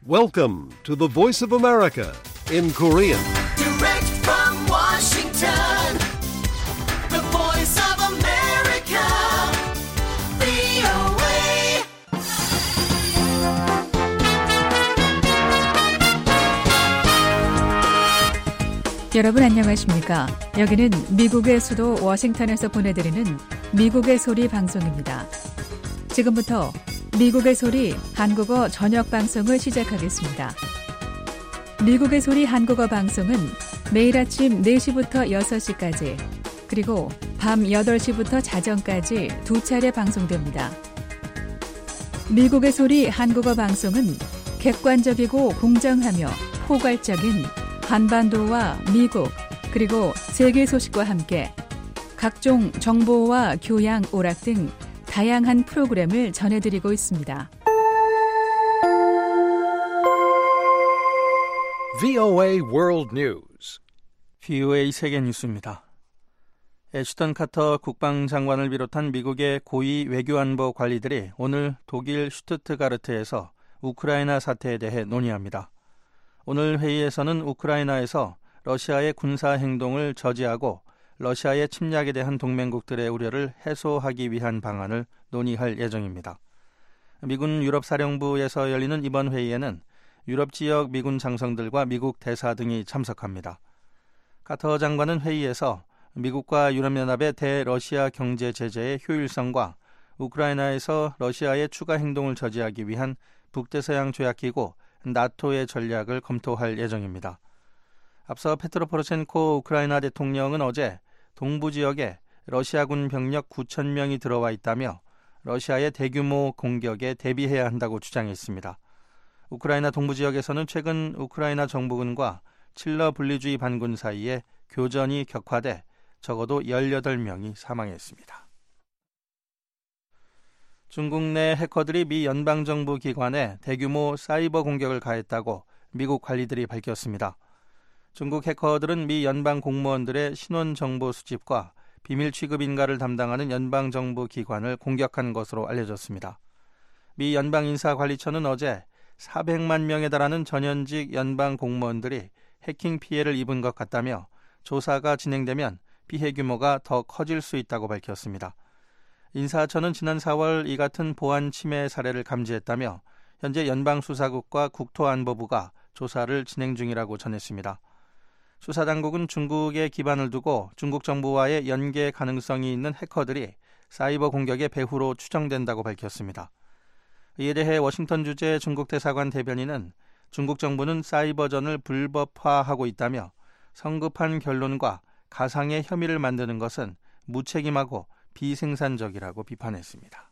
Welcome to the Voice of America in Korean. Direct from Washington, the Voice of America, VOA. 여러분 안녕하십니까? 여기는 미국의 수도 워싱턴에서 보내드리는 미국의 소리 방송입니다. 지금부터 미국의 소리 한국어 저녁 방송을 시작하겠습니다. 미국의 소리 한국어 방송은 매일 아침 4시부터 6시까지 그리고 밤 8시부터 자정까지 두 차례 방송됩니다. 미국의 소리 한국어 방송은 객관적이고 공정하며 포괄적인 한반도와 미국 그리고 세계 소식과 함께 각종 정보와 교양, 오락 등 다양한 프로그램을 전해드리고 있습니다. VOA World News. VOA 세계 뉴스입니다. 애슈턴 카터 국방장관을 비롯한 미국의 고위 외교안보 관리들이 오늘 독일 슈투트가르트에서 우크라이나 사태에 대해 논의합니다. 오늘 회의에서는 우크라이나에서 러시아의 군사 행동을 저지하고 러시아의 침략에 대한 동맹국들의 우려를 해소하기 위한 방안을 논의할 예정입니다. 미군 유럽사령부에서 열리는 이번 회의에는 유럽 지역 미군 장성들과 미국 대사 등이 참석합니다. 카터 장관은 회의에서 미국과 유럽연합의 대러시아 경제 제재의 효율성과 우크라이나에서 러시아의 추가 행동을 저지하기 위한 북대서양 조약기구 나토의 전략을 검토할 예정입니다. 앞서 페트로 포로첰코 우크라이나 대통령은 어제 동부 지역에 러시아군 병력 9,000명이 들어와 있다며 러시아의 대규모 공격에 대비해야 한다고 주장했습니다. 우크라이나 동부 지역에서는 최근 우크라이나 정부군과 칠러 분리주의 반군 사이에 교전이 격화돼 적어도 18명이 사망했습니다. 중국 내 해커들이 미 연방정부 기관에 대규모 사이버 공격을 가했다고 미국 관리들이 밝혔습니다. 중국 해커들은 미 연방 공무원들의 신원 정보 수집과 비밀 취급 인가를 담당하는 연방정부 기관을 공격한 것으로 알려졌습니다. 미 연방인사관리처는 어제 400만 명에 달하는 전현직 연방 공무원들이 해킹 피해를 입은 것 같다며 조사가 진행되면 피해 규모가 더 커질 수 있다고 밝혔습니다. 인사처는 지난 4월 이 같은 보안 침해 사례를 감지했다며 현재 연방수사국과 국토안보부가 조사를 진행 중이라고 전했습니다. 수사당국은 중국에 기반을 두고 중국 정부와의 연계 가능성이 있는 해커들이 사이버 공격의 배후로 추정된다고 밝혔습니다. 이에 대해 워싱턴 주재 중국 대사관 대변인은 중국 정부는 사이버전을 불법화하고 있다며 성급한 결론과 가상의 혐의를 만드는 것은 무책임하고 비생산적이라고 비판했습니다.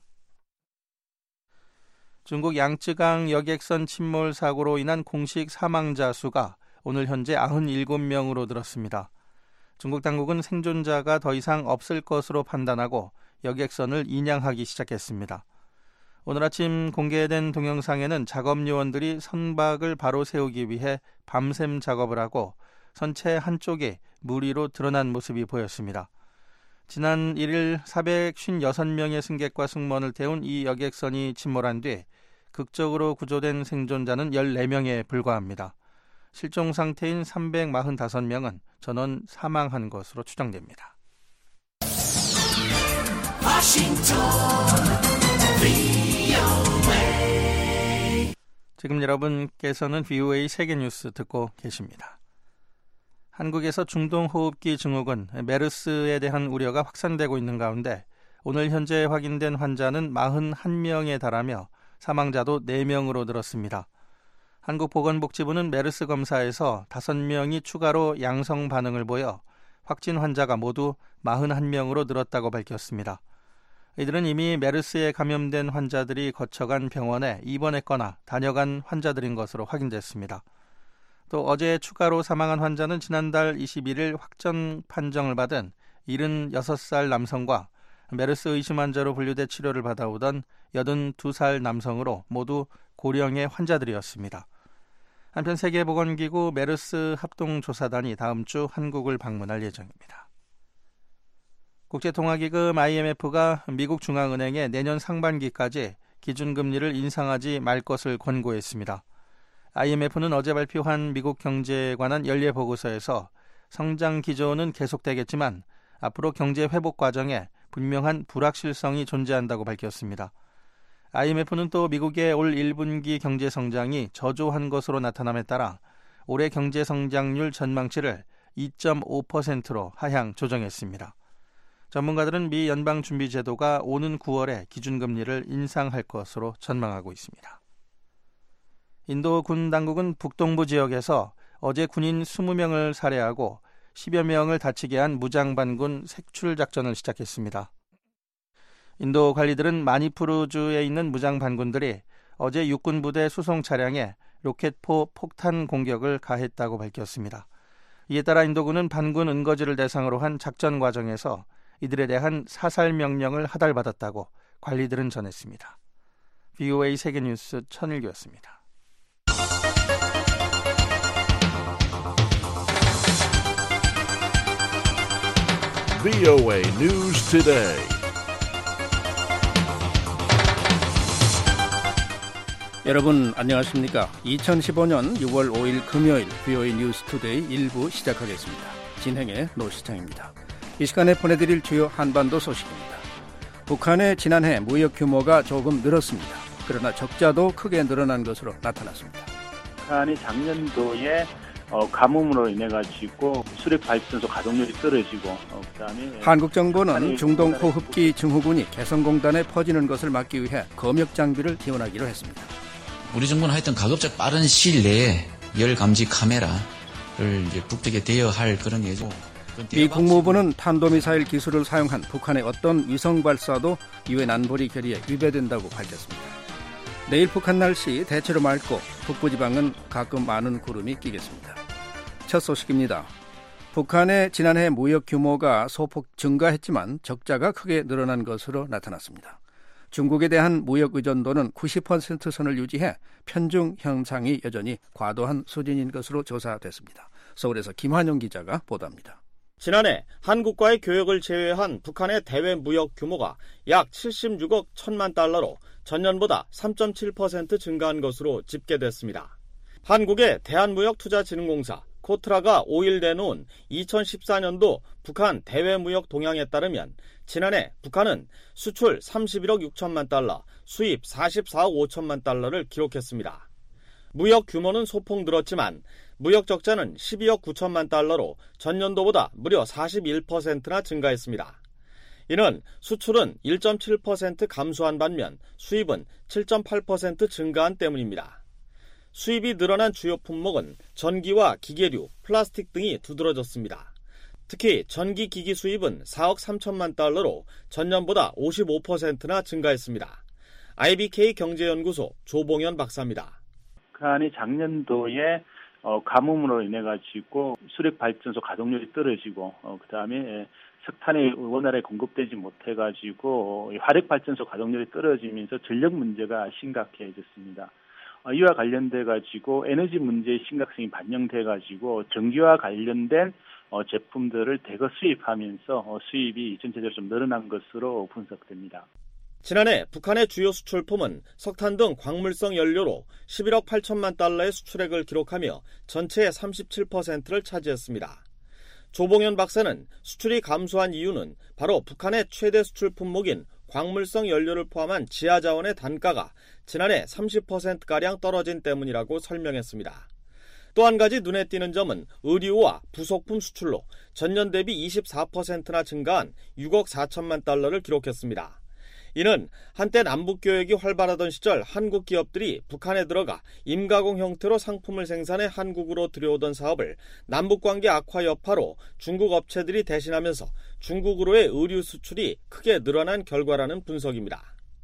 중국 양쯔강 여객선 침몰 사고로 인한 공식 사망자 수가 오늘 현재 97명으로 늘었습니다. 중국 당국은 생존자가 더 이상 없을 것으로 판단하고 여객선을 인양하기 시작했습니다. 오늘 아침 공개된 동영상에는 작업 요원들이 선박을 바로 세우기 위해 밤샘 작업을 하고 선체 한쪽이 물 위로 드러난 모습이 보였습니다. 지난 1일 456명의 승객과 승무원을 태운 이 여객선이 침몰한 뒤 극적으로 구조된 생존자는 14명에 불과합니다. 실종 상태인 345명은 전원 사망한 것으로 추정됩니다. 지금 여러분께서는 VOA 세계뉴스 듣고 계십니다. 한국에서 중동호흡기 증후군 메르스에 대한 우려가 확산되고 있는 가운데 오늘 현재 확인된 환자는 41명에 달하며 사망자도 4명으로 늘었습니다. 한국보건복지부는 메르스 검사에서 5명이 추가로 양성 반응을 보여 확진 환자가 모두 41명으로 늘었다고 밝혔습니다. 이들은 이미 메르스에 감염된 환자들이 거쳐간 병원에 입원했거나 다녀간 환자들인 것으로 확인됐습니다. 또 어제 추가로 사망한 환자는 지난달 21일 확정 판정을 받은 76살 남성과 메르스 의심 환자로 분류돼 치료를 받아오던 82살 남성으로 모두 고령의 환자들이었습니다. 한편 세계보건기구 메르스 합동조사단이 다음 주 한국을 방문할 예정입니다. 국제통화기금 IMF가 미국 중앙은행에 내년 상반기까지 기준금리를 인상하지 말 것을 권고했습니다. IMF는 어제 발표한 미국 경제에 관한 연례 보고서에서 성장 기조는 계속되겠지만 앞으로 경제 회복 과정에 분명한 불확실성이 존재한다고 밝혔습니다. IMF는 또 미국의 올 1분기 경제 성장이 저조한 것으로 나타남에 따라 올해 경제 성장률 전망치를 2.5%로 하향 조정했습니다. 전문가들은 미 연방준비제도가 오는 9월에 기준금리를 인상할 것으로 전망하고 있습니다. 인도 군 당국은 북동부 지역에서 어제 군인 20명을 살해하고 10여 명을 다치게 한 무장반군 색출 작전을 시작했습니다. 인도 관리들은 마니푸르주에 있는 무장반군들이 어제 육군부대 수송 차량에 로켓포 폭탄 공격을 가했다고 밝혔습니다. 이에 따라 인도군은 반군 은거지를 대상으로 한 작전 과정에서 이들에 대한 사살 명령을 하달받았다고 관리들은 전했습니다. VOA 세계뉴스 천일규였습니다. VOA News Today. 여러분 안녕하십니까? 2015년 6월 5일 금요일 VOA 뉴스 투데이 1부 시작하겠습니다. 진행의 노시창입니다. 이 시간에 보내드릴 주요 한반도 소식입니다. 북한의 지난해 무역 규모가 조금 늘었습니다. 그러나 적자도 크게 늘어난 것으로 나타났습니다. 북한이 작년도에 가뭄으로 인해 가지고 수력 발전소 가동률이 떨어지고 그다음에 한국 정부는 중동 호흡기 증후군이 개성공단에 퍼지는 것을 막기 위해 검역 장비를 지원하기로 했습니다. 우리 정부는 하여튼 가급적 빠른 시일 내에 열 감지 카메라를 이제 북측에 대여할 그런 예정. 미 국무부는 탄도미사일 기술을 사용한 북한의 어떤 위성 발사도 유엔 안보리 결의에 위배된다고 밝혔습니다. 내일 북한 날씨 대체로 맑고 북부지방은 가끔 많은 구름이 끼겠습니다. 첫 소식입니다. 북한의 지난해 무역 규모가 소폭 증가했지만 적자가 크게 늘어난 것으로 나타났습니다. 중국에 대한 무역 의존도는 90% 선을 유지해 편중 현상이 여전히 과도한 수준인 것으로 조사됐습니다. 서울에서 김환영 기자가 보도합니다. 지난해 한국과의 교역을 제외한 북한의 대외 무역 규모가 약 76억 1천만 달러로 전년보다 3.7% 증가한 것으로 집계됐습니다. 한국의 대한무역투자진흥공사 코트라가 5일 내놓은 2014년도 북한 대외 무역 동향에 따르면 지난해 북한은 수출 31억 6천만 달러, 수입 44억 5천만 달러를 기록했습니다. 무역 규모는 소폭 늘었지만 무역 적자는 12억 9천만 달러로 전년도보다 무려 41%나 증가했습니다. 이는 수출은 1.7% 감소한 반면 수입은 7.8% 증가한 때문입니다. 수입이 늘어난 주요 품목은 전기와 기계류, 플라스틱 등이 두드러졌습니다. 특히 전기기기 수입은 4억 3천만 달러로 전년보다 55%나 증가했습니다. IBK 경제연구소 조봉현 박사입니다. 북한이 작년도에 가뭄으로 인해 가지고 수력 발전소 가동률이 떨어지고 그다음에 석탄이 원활하게 공급되지 못해 가지고 화력 발전소 가동률이 떨어지면서 전력 문제가 심각해졌습니다. 이와 관련돼 가지고 에너지 문제의 심각성이 반영돼 가지고 전기와 관련된 제품들을 대거 수입하면서 수입이 전체적으로 좀 늘어난 것으로 분석됩니다. 지난해 북한의 주요 수출품은 석탄 등 광물성 연료로 11억 8천만 달러의 수출액을 기록하며 전체의 37%를 차지했습니다. 조봉현 박사는 수출이 감소한 이유는 바로 북한의 최대 수출 품목인 광물성 연료를 포함한 지하자원의 단가가 지난해 30%가량 떨어진 때문이라고 설명했습니다. 또 한 가지 눈에 띄는 점은 의류와 부속품 수출로 전년 대비 24%나 증가한 6억 4천만 달러를 기록했습니다. 이는 한때 남북교역이 활발하던 시절 한국 기업들이 북한에 들어가 임가공 형태로 상품을 생산해 한국으로 들여오던 사업을 남북관계 악화 여파로 중국 업체들이 대신하면서 중국으로의 의류 수출이 크게 늘어난 결과라는 분석입니다.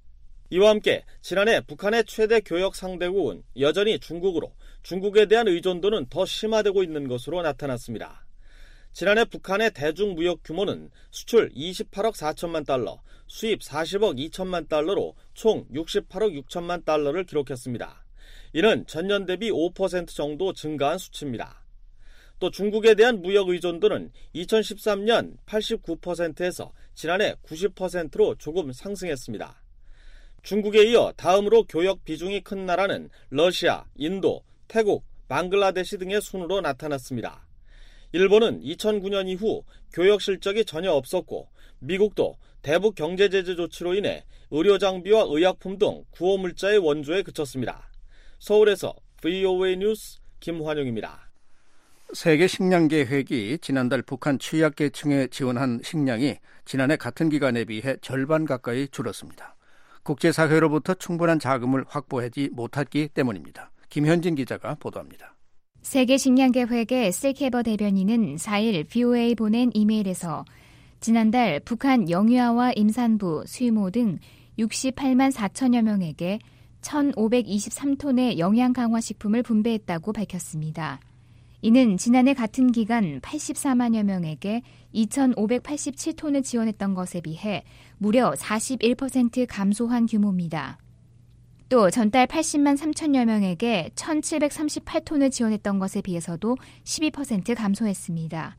이와 함께 지난해 북한의 최대 교역 상대국은 여전히 중국으로 중국에 대한 의존도는 더 심화되고 있는 것으로 나타났습니다. 지난해 북한의 대중무역 규모는 수출 28억 4천만 달러, 수입 40억 2천만 달러로 총 68억 6천만 달러를 기록했습니다. 이는 전년 대비 5% 정도 증가한 수치입니다. 또 중국에 대한 무역 의존도는 2013년 89%에서 지난해 90%로 조금 상승했습니다. 중국에 이어 다음으로 교역 비중이 큰 나라는 러시아, 인도, 태국, 방글라데시 등의 순으로 나타났습니다. 일본은 2009년 이후 교역 실적이 전혀 없었고 미국도 대북 경제 제재 조치로 인해 의료 장비와 의약품 등 구호 물자의 원조에 그쳤습니다. 서울에서 VOA 뉴스 김환용입니다. 세계 식량계획이 지난달 북한 취약계층에 지원한 식량이 지난해 같은 기간에 비해 절반 가까이 줄었습니다. 국제사회로부터 충분한 자금을 확보하지 못했기 때문입니다. 김현진 기자가 보도합니다. 세계식량계획의 실케버 대변인은 4일 VOA 보낸 이메일에서 지난달 북한 영유아와 임산부, 수유모 등 68만 4천여 명에게 1,523톤의 영양 강화 식품을 분배했다고 밝혔습니다. 이는 지난해 같은 기간 84만여 명에게 2,587톤을 지원했던 것에 비해 무려 41% 감소한 규모입니다. 또 전달 80만 3천여 명에게 1,738톤을 지원했던 것에 비해서도 12% 감소했습니다.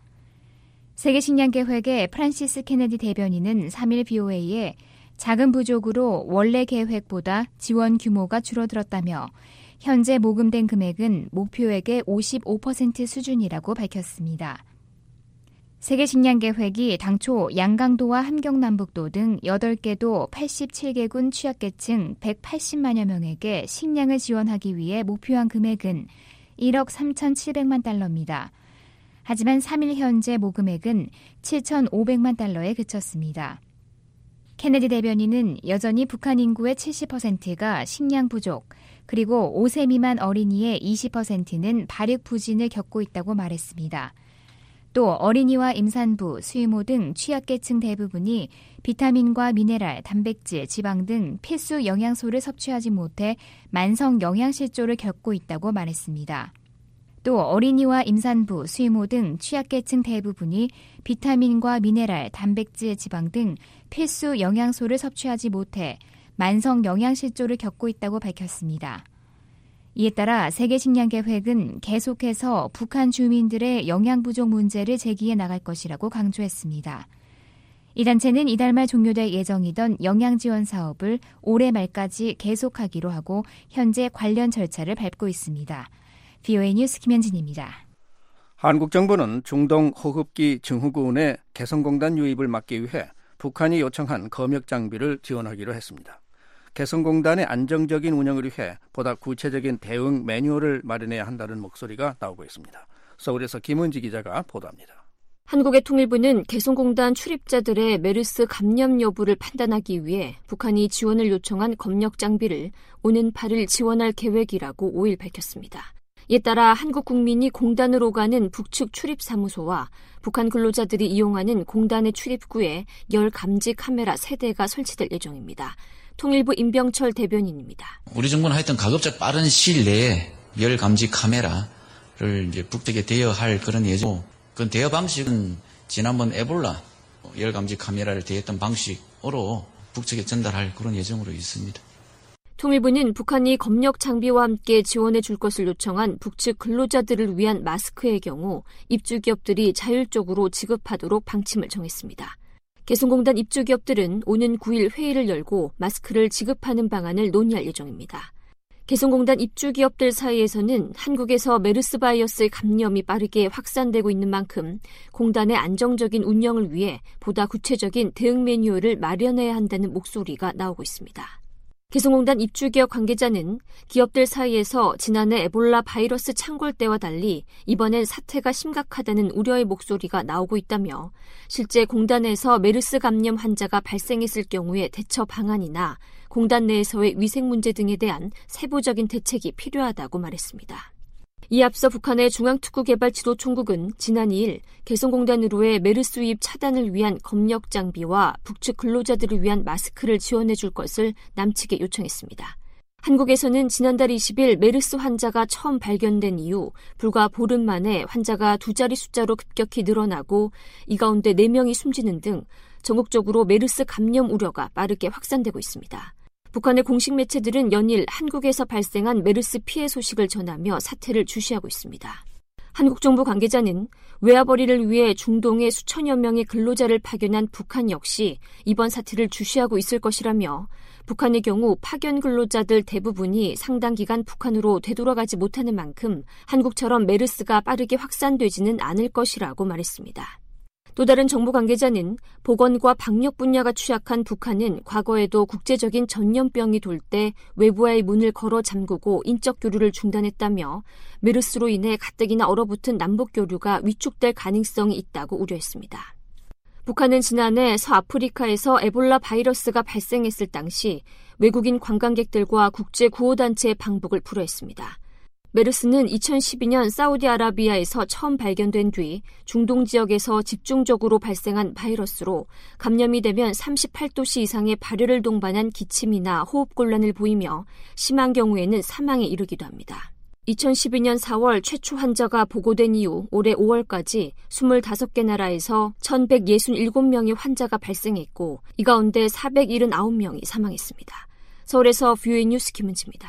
세계식량계획의 프란시스 케네디 대변인은 3일 BOA에 자금 부족으로 원래 계획보다 지원 규모가 줄어들었다며 현재 모금된 금액은 목표액의 55% 수준이라고 밝혔습니다. 세계식량계획이 당초 양강도와 함경남북도 등 8개 도 87개군 취약계층 180만여 명에게 식량을 지원하기 위해 목표한 금액은 1억 3,700만 달러입니다. 하지만 3일 현재 모금액은 7,500만 달러에 그쳤습니다. 케네디 대변인은 여전히 북한 인구의 70%가 식량 부족, 그리고 5세 미만 어린이의 20%는 발육 부진을 겪고 있다고 말했습니다. 또 어린이와 임산부, 수유모 등 취약계층 대부분이 비타민과 미네랄, 단백질, 지방 등 필수 영양소를 섭취하지 못해 만성 영양실조를 겪고 있다고 말했습니다. 또 어린이와 임산부, 수유모 등 취약계층 대부분이 비타민과 미네랄, 단백질, 지방 등 필수 영양소를 섭취하지 못해 만성 영양실조를 겪고 있다고 밝혔습니다. 이에 따라 세계식량계획은 계속해서 북한 주민들의 영양 부족 문제를 제기해 나갈 것이라고 강조했습니다. 이 단체는 이달 말 종료될 예정이던 영양 지원 사업을 올해 말까지 계속하기로 하고 현재 관련 절차를 밟고 있습니다. VOA 뉴스 김현진입니다. 한국 정부는 중동 호흡기 증후군의 개성공단 유입을 막기 위해 북한이 요청한 검역 장비를 지원하기로 했습니다. 개성공단의 안정적인 운영을 위해 보다 구체적인 대응 매뉴얼을 마련해야 한다는 목소리가 나오고 있습니다. 서울에서 김은지 기자가 보도합니다. 한국의 통일부는 개성공단 출입자들의 메르스 감염 여부를 판단하기 위해 북한이 지원을 요청한 검역 장비를 오는 8일 지원할 계획이라고 5일 밝혔습니다. 이에 따라 한국 국민이 공단으로 가는 북측 출입사무소와 북한 근로자들이 이용하는 공단의 출입구에 열 감지 카메라 3대가 설치될 예정입니다. 통일부 임병철 대변인입니다. 우리 정부는 하여튼 가급적 빠른 시일 내에 열 감지 카메라를 이제 북측에 대여할 그런 예정. 그 대여 방식은 지난번 에볼라 열 감지 카메라를 대여했던 방식으로 북측에 전달할 그런 예정으로 있습니다. 통일부는 북한이 검역 장비와 함께 지원해 줄 것을 요청한 북측 근로자들을 위한 마스크의 경우 입주기업들이 자율적으로 지급하도록 방침을 정했습니다. 개성공단 입주기업들은 오는 9일 회의를 열고 마스크를 지급하는 방안을 논의할 예정입니다. 개성공단 입주기업들 사이에서는 한국에서 메르스 바이러스의 감염이 빠르게 확산되고 있는 만큼 공단의 안정적인 운영을 위해 보다 구체적인 대응 매뉴얼을 마련해야 한다는 목소리가 나오고 있습니다. 개성공단 입주기업 관계자는 기업들 사이에서 지난해 에볼라 바이러스 창궐 때와 달리 이번엔 사태가 심각하다는 우려의 목소리가 나오고 있다며 실제 공단에서 메르스 감염 환자가 발생했을 경우의 대처 방안이나 공단 내에서의 위생 문제 등에 대한 세부적인 대책이 필요하다고 말했습니다. 이에 앞서 북한의 중앙특구개발지도총국은 지난 2일 개성공단으로의 메르스 유입 차단을 위한 검역 장비와 북측 근로자들을 위한 마스크를 지원해 줄 것을 남측에 요청했습니다. 한국에서는 지난달 20일 메르스 환자가 처음 발견된 이후 불과 보름 만에 환자가 2자리 숫자로 급격히 늘어나고 이 가운데 4명이 숨지는 등 전국적으로 메르스 감염 우려가 빠르게 확산되고 있습니다. 북한의 공식 매체들은 연일 한국에서 발생한 메르스 피해 소식을 전하며 사태를 주시하고 있습니다. 한국 정부 관계자는 외화벌이를 위해 중동에 수천여 명의 근로자를 파견한 북한 역시 이번 사태를 주시하고 있을 것이라며 북한의 경우 파견 근로자들 대부분이 상당 기간 북한으로 되돌아가지 못하는 만큼 한국처럼 메르스가 빠르게 확산되지는 않을 것이라고 말했습니다. 또 다른 정부 관계자는 보건과 방역 분야가 취약한 북한은 과거에도 국제적인 전염병이 돌 때 외부와의 문을 걸어 잠그고 인적 교류를 중단했다며 메르스로 인해 가뜩이나 얼어붙은 남북 교류가 위축될 가능성이 있다고 우려했습니다. 북한은 지난해 서아프리카에서 에볼라 바이러스가 발생했을 당시 외국인 관광객들과 국제구호단체의 방북을 불허했습니다. 메르스는 2012년 사우디아라비아에서 처음 발견된 뒤 중동 지역에서 집중적으로 발생한 바이러스로 감염이 되면 38도씨 이상의 발열을 동반한 기침이나 호흡곤란을 보이며 심한 경우에는 사망에 이르기도 합니다. 2012년 4월 최초 환자가 보고된 이후 올해 5월까지 25개 나라에서 1,167명의 환자가 발생했고 이 가운데 479명이 사망했습니다. 서울에서 VOA 뉴스 김은지입니다.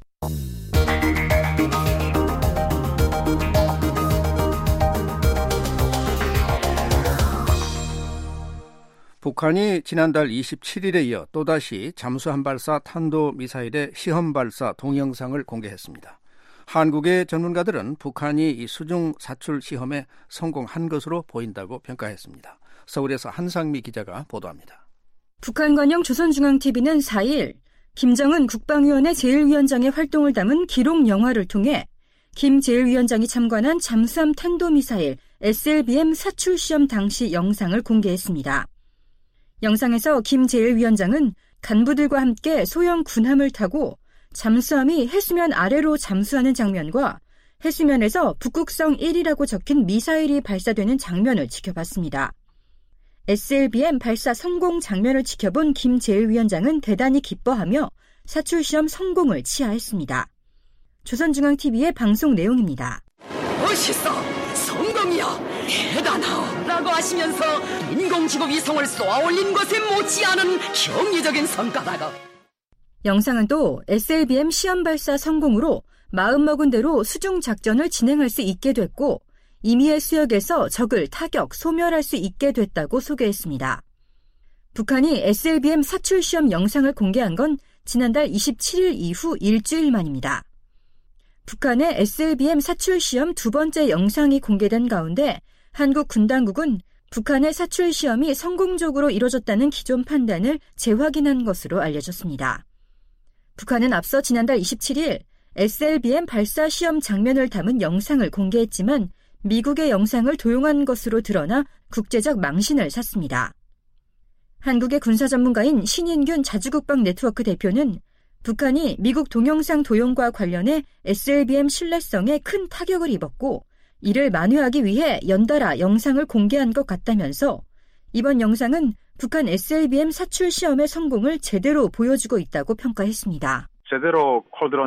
북한이 지난달 27일에 이어 또다시 잠수함 발사 탄도미사일의 시험 발사 동영상을 공개했습니다. 한국의 전문가들은 북한이 이 수중 사출 시험에 성공한 것으로 보인다고 평가했습니다. 서울에서 한상미 기자가 보도합니다. 북한 관영 조선중앙TV는 4일 김정은 국방위원회 제1위원장의 활동을 담은 기록 영화를 통해 김 제1위원장이 참관한 잠수함 탄도미사일 SLBM 사출 시험 당시 영상을 공개했습니다. 영상에서 김 제1위원장은 간부들과 함께 소형 군함을 타고 잠수함이 해수면 아래로 잠수하는 장면과 해수면에서 북극성 1이라고 적힌 미사일이 발사되는 장면을 지켜봤습니다. SLBM 발사 성공 장면을 지켜본 김 제1위원장은 대단히 기뻐하며 사출시험 성공을 치하했습니다. 조선중앙TV의 방송 내용입니다. 멋있어! 성공이야! 대단하오! 라고 하시면서 인공지구위성을 쏘아올린 것에 못지않은 경이적인 성과다고. 영상은 또 SLBM 시험 발사 성공으로 마음먹은 대로 수중 작전을 진행할 수 있게 됐고 임의의 수역에서 적을 타격, 소멸할 수 있게 됐다고 소개했습니다. 북한이 SLBM 사출 시험 영상을 공개한 건 지난달 27일 이후 일주일 만입니다. 북한의 SLBM 사출 시험 두 번째 영상이 공개된 가운데 한국 군 당국은 북한의 사출 시험이 성공적으로 이뤄졌다는 기존 판단을 재확인한 것으로 알려졌습니다. 북한은 앞서 지난달 27일 SLBM 발사 시험 장면을 담은 영상을 공개했지만 미국의 영상을 도용한 것으로 드러나 국제적 망신을 샀습니다. 한국의 군사 전문가인 신인균 자주국방 네트워크 대표는 북한이 미국 동영상 도용과 관련해 SLBM 신뢰성에 큰 타격을 입었고 이를 만회하기 위해 연달아 영상을 공개한 것 같다면서 이번 영상은 북한 SLBM 사출 시험의 성공을 제대로 보여주고 있다고 평가했습니다. 제대로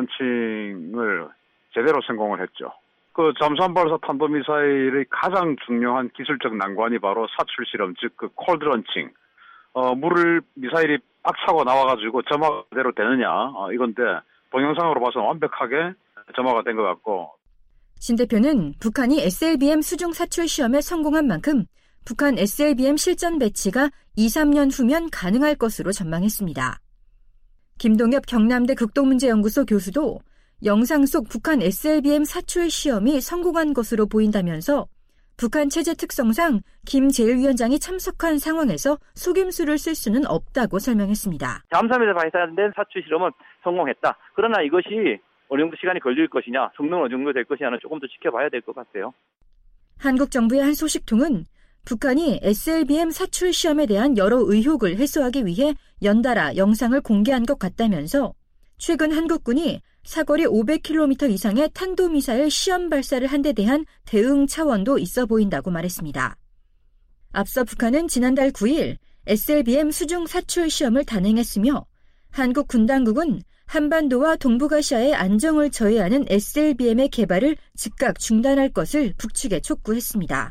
콜드런칭을 제대로 성공을 했죠. 그 잠수함 발사 탄도미사일의 가장 중요한 기술적 난관이 바로 사출 실험, 즉 그 콜드런칭. 물을 미사일이 빡 차고 나와가지고 점화가 그대로 되느냐 이건데 동영상으로 봐서 완벽하게 점화가 된 것 같고. 신 대표는 북한이 SLBM 수중 사출 시험에 성공한 만큼 북한 SLBM 실전 배치가 2-3년 후면 가능할 것으로 전망했습니다. 김동엽 경남대 극동문제연구소 교수도 영상 속 북한 SLBM 사출 시험이 성공한 것으로 보인다면서 북한 체제 특성상 김 제1위원장이 참석한 상황에서 속임수를 쓸 수는 없다고 설명했습니다. 잠수함에서 발사된 사출 실험은 성공했다. 그러나 이것이 어느 정도 시간이 걸릴 것이냐, 성능은 어느 정도 될 것이냐는 조금 더 지켜봐야 될 것 같아요. 한국 정부의 한 소식통은 북한이 SLBM 사출 시험에 대한 여러 의혹을 해소하기 위해 연달아 영상을 공개한 것 같다면서 최근 한국군이 사거리 500km 이상의 탄도미사일 시험 발사를 한 데 대한 대응 차원도 있어 보인다고 말했습니다. 앞서 북한은 지난달 9일 SLBM 수중 사출 시험을 단행했으며 한국 군 당국은 한반도와 동북아시아의 안정을 저해하는 SLBM의 개발을 즉각 중단할 것을 북측에 촉구했습니다.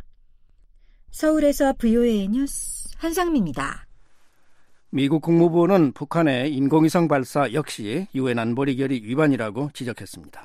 서울에서 VOA 뉴스 한상미입니다. 미국 국무부는 북한의 인공위성 발사 역시 유엔 안보리 결의 위반이라고 지적했습니다.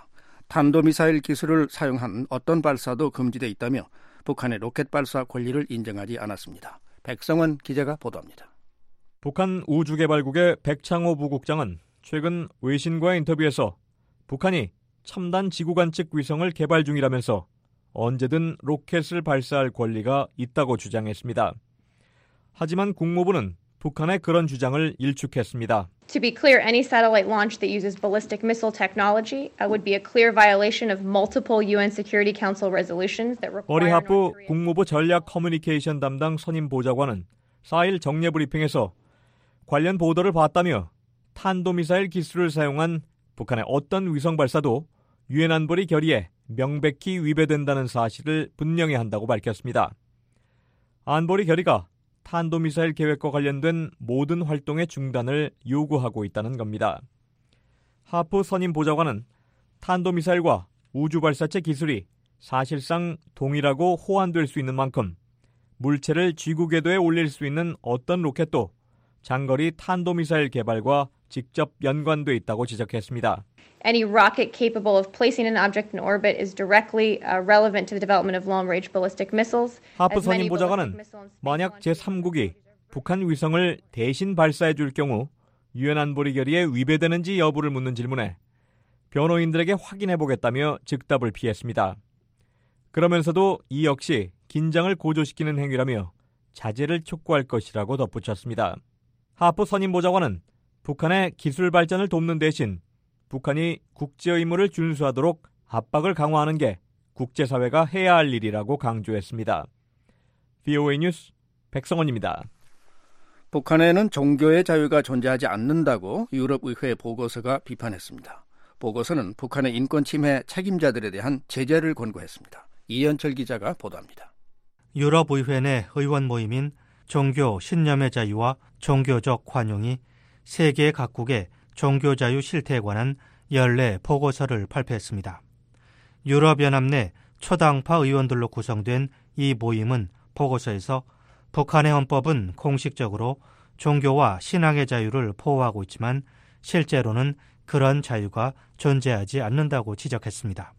탄도미사일 기술을 사용한 어떤 발사도 금지돼 있다며 북한의 로켓 발사 권리를 인정하지 않았습니다. 백성원 기자가 보도합니다. 북한 우주개발국의 백창호 부국장은 최근 외신과의 인터뷰에서 북한이 첨단 지구관측 위성을 개발 중이라면서 언제든 로켓을 발사할 권리가 있다고 주장했습니다. 하지만 국무부는 북한의 그런 주장을 일축했습니다. To be clear, any satellite launch that uses ballistic missile technology would be a clear violation of multiple UN Security Council resolutions that require 버리하프 국무부 전략 커뮤니케이션 담당 선임 보좌관은 4일 정례 브리핑에서 관련 보도를 봤다며 탄도미사일 기술을 사용한 북한의 어떤 위성 발사도 유엔 안보리 결의에 명백히 위배된다는 사실을 분명히 한다고 밝혔습니다. 안보리 결의가 탄도미사일 계획과 관련된 모든 활동의 중단을 요구하고 있다는 겁니다. 하프 선임 보좌관은 탄도미사일과 우주발사체 기술이 사실상 동일하고 호환될 수 있는 만큼 물체를 지구 궤도에 올릴 수 있는 어떤 로켓도 장거리 탄도미사일 개발과 직접 연관돼 있다고 지적했습니다. Any rocket capable of placing an object in orbit is directly relevant to the development of long-range ballistic missiles. 하프 선임 보좌관은 만약 제3국이 북한 위성을 대신 발사해 줄 경우 유엔 안보리 결의에 위배되는지 여부를 묻는 질문에 변호인들에게 확인해 보겠다며 즉답을 피했습니다. 그러면서도 이 역시 긴장을 고조시키는 행위라며 자제를 촉구할 것이라고 덧붙였습니다. 하프 선임 보좌관은 북한의 기술 발전을 돕는 대신 북한이 국제 의무를 준수하도록 압박을 강화하는 게 국제사회가 해야 할 일이라고 강조했습니다. VOA 뉴스 백성원입니다. 북한에는 종교의 자유가 존재하지 않는다고 유럽의회 보고서가 비판했습니다. 보고서는 북한의 인권 침해 책임자들에 대한 제재를 권고했습니다. 이현철 기자가 보도합니다. 유럽의회 내 의원 모임인 종교 신념의 자유와 종교적 관용이 세계 각국의 종교자유 실태에 관한 연례 보고서를 발표했습니다. 유럽연합 내 초당파 의원들로 구성된 이 모임은 보고서에서 북한의 헌법은 공식적으로 종교와 신앙의 자유를 보호하고 있지만 실제로는 그런 자유가 존재하지 않는다고 지적했습니다.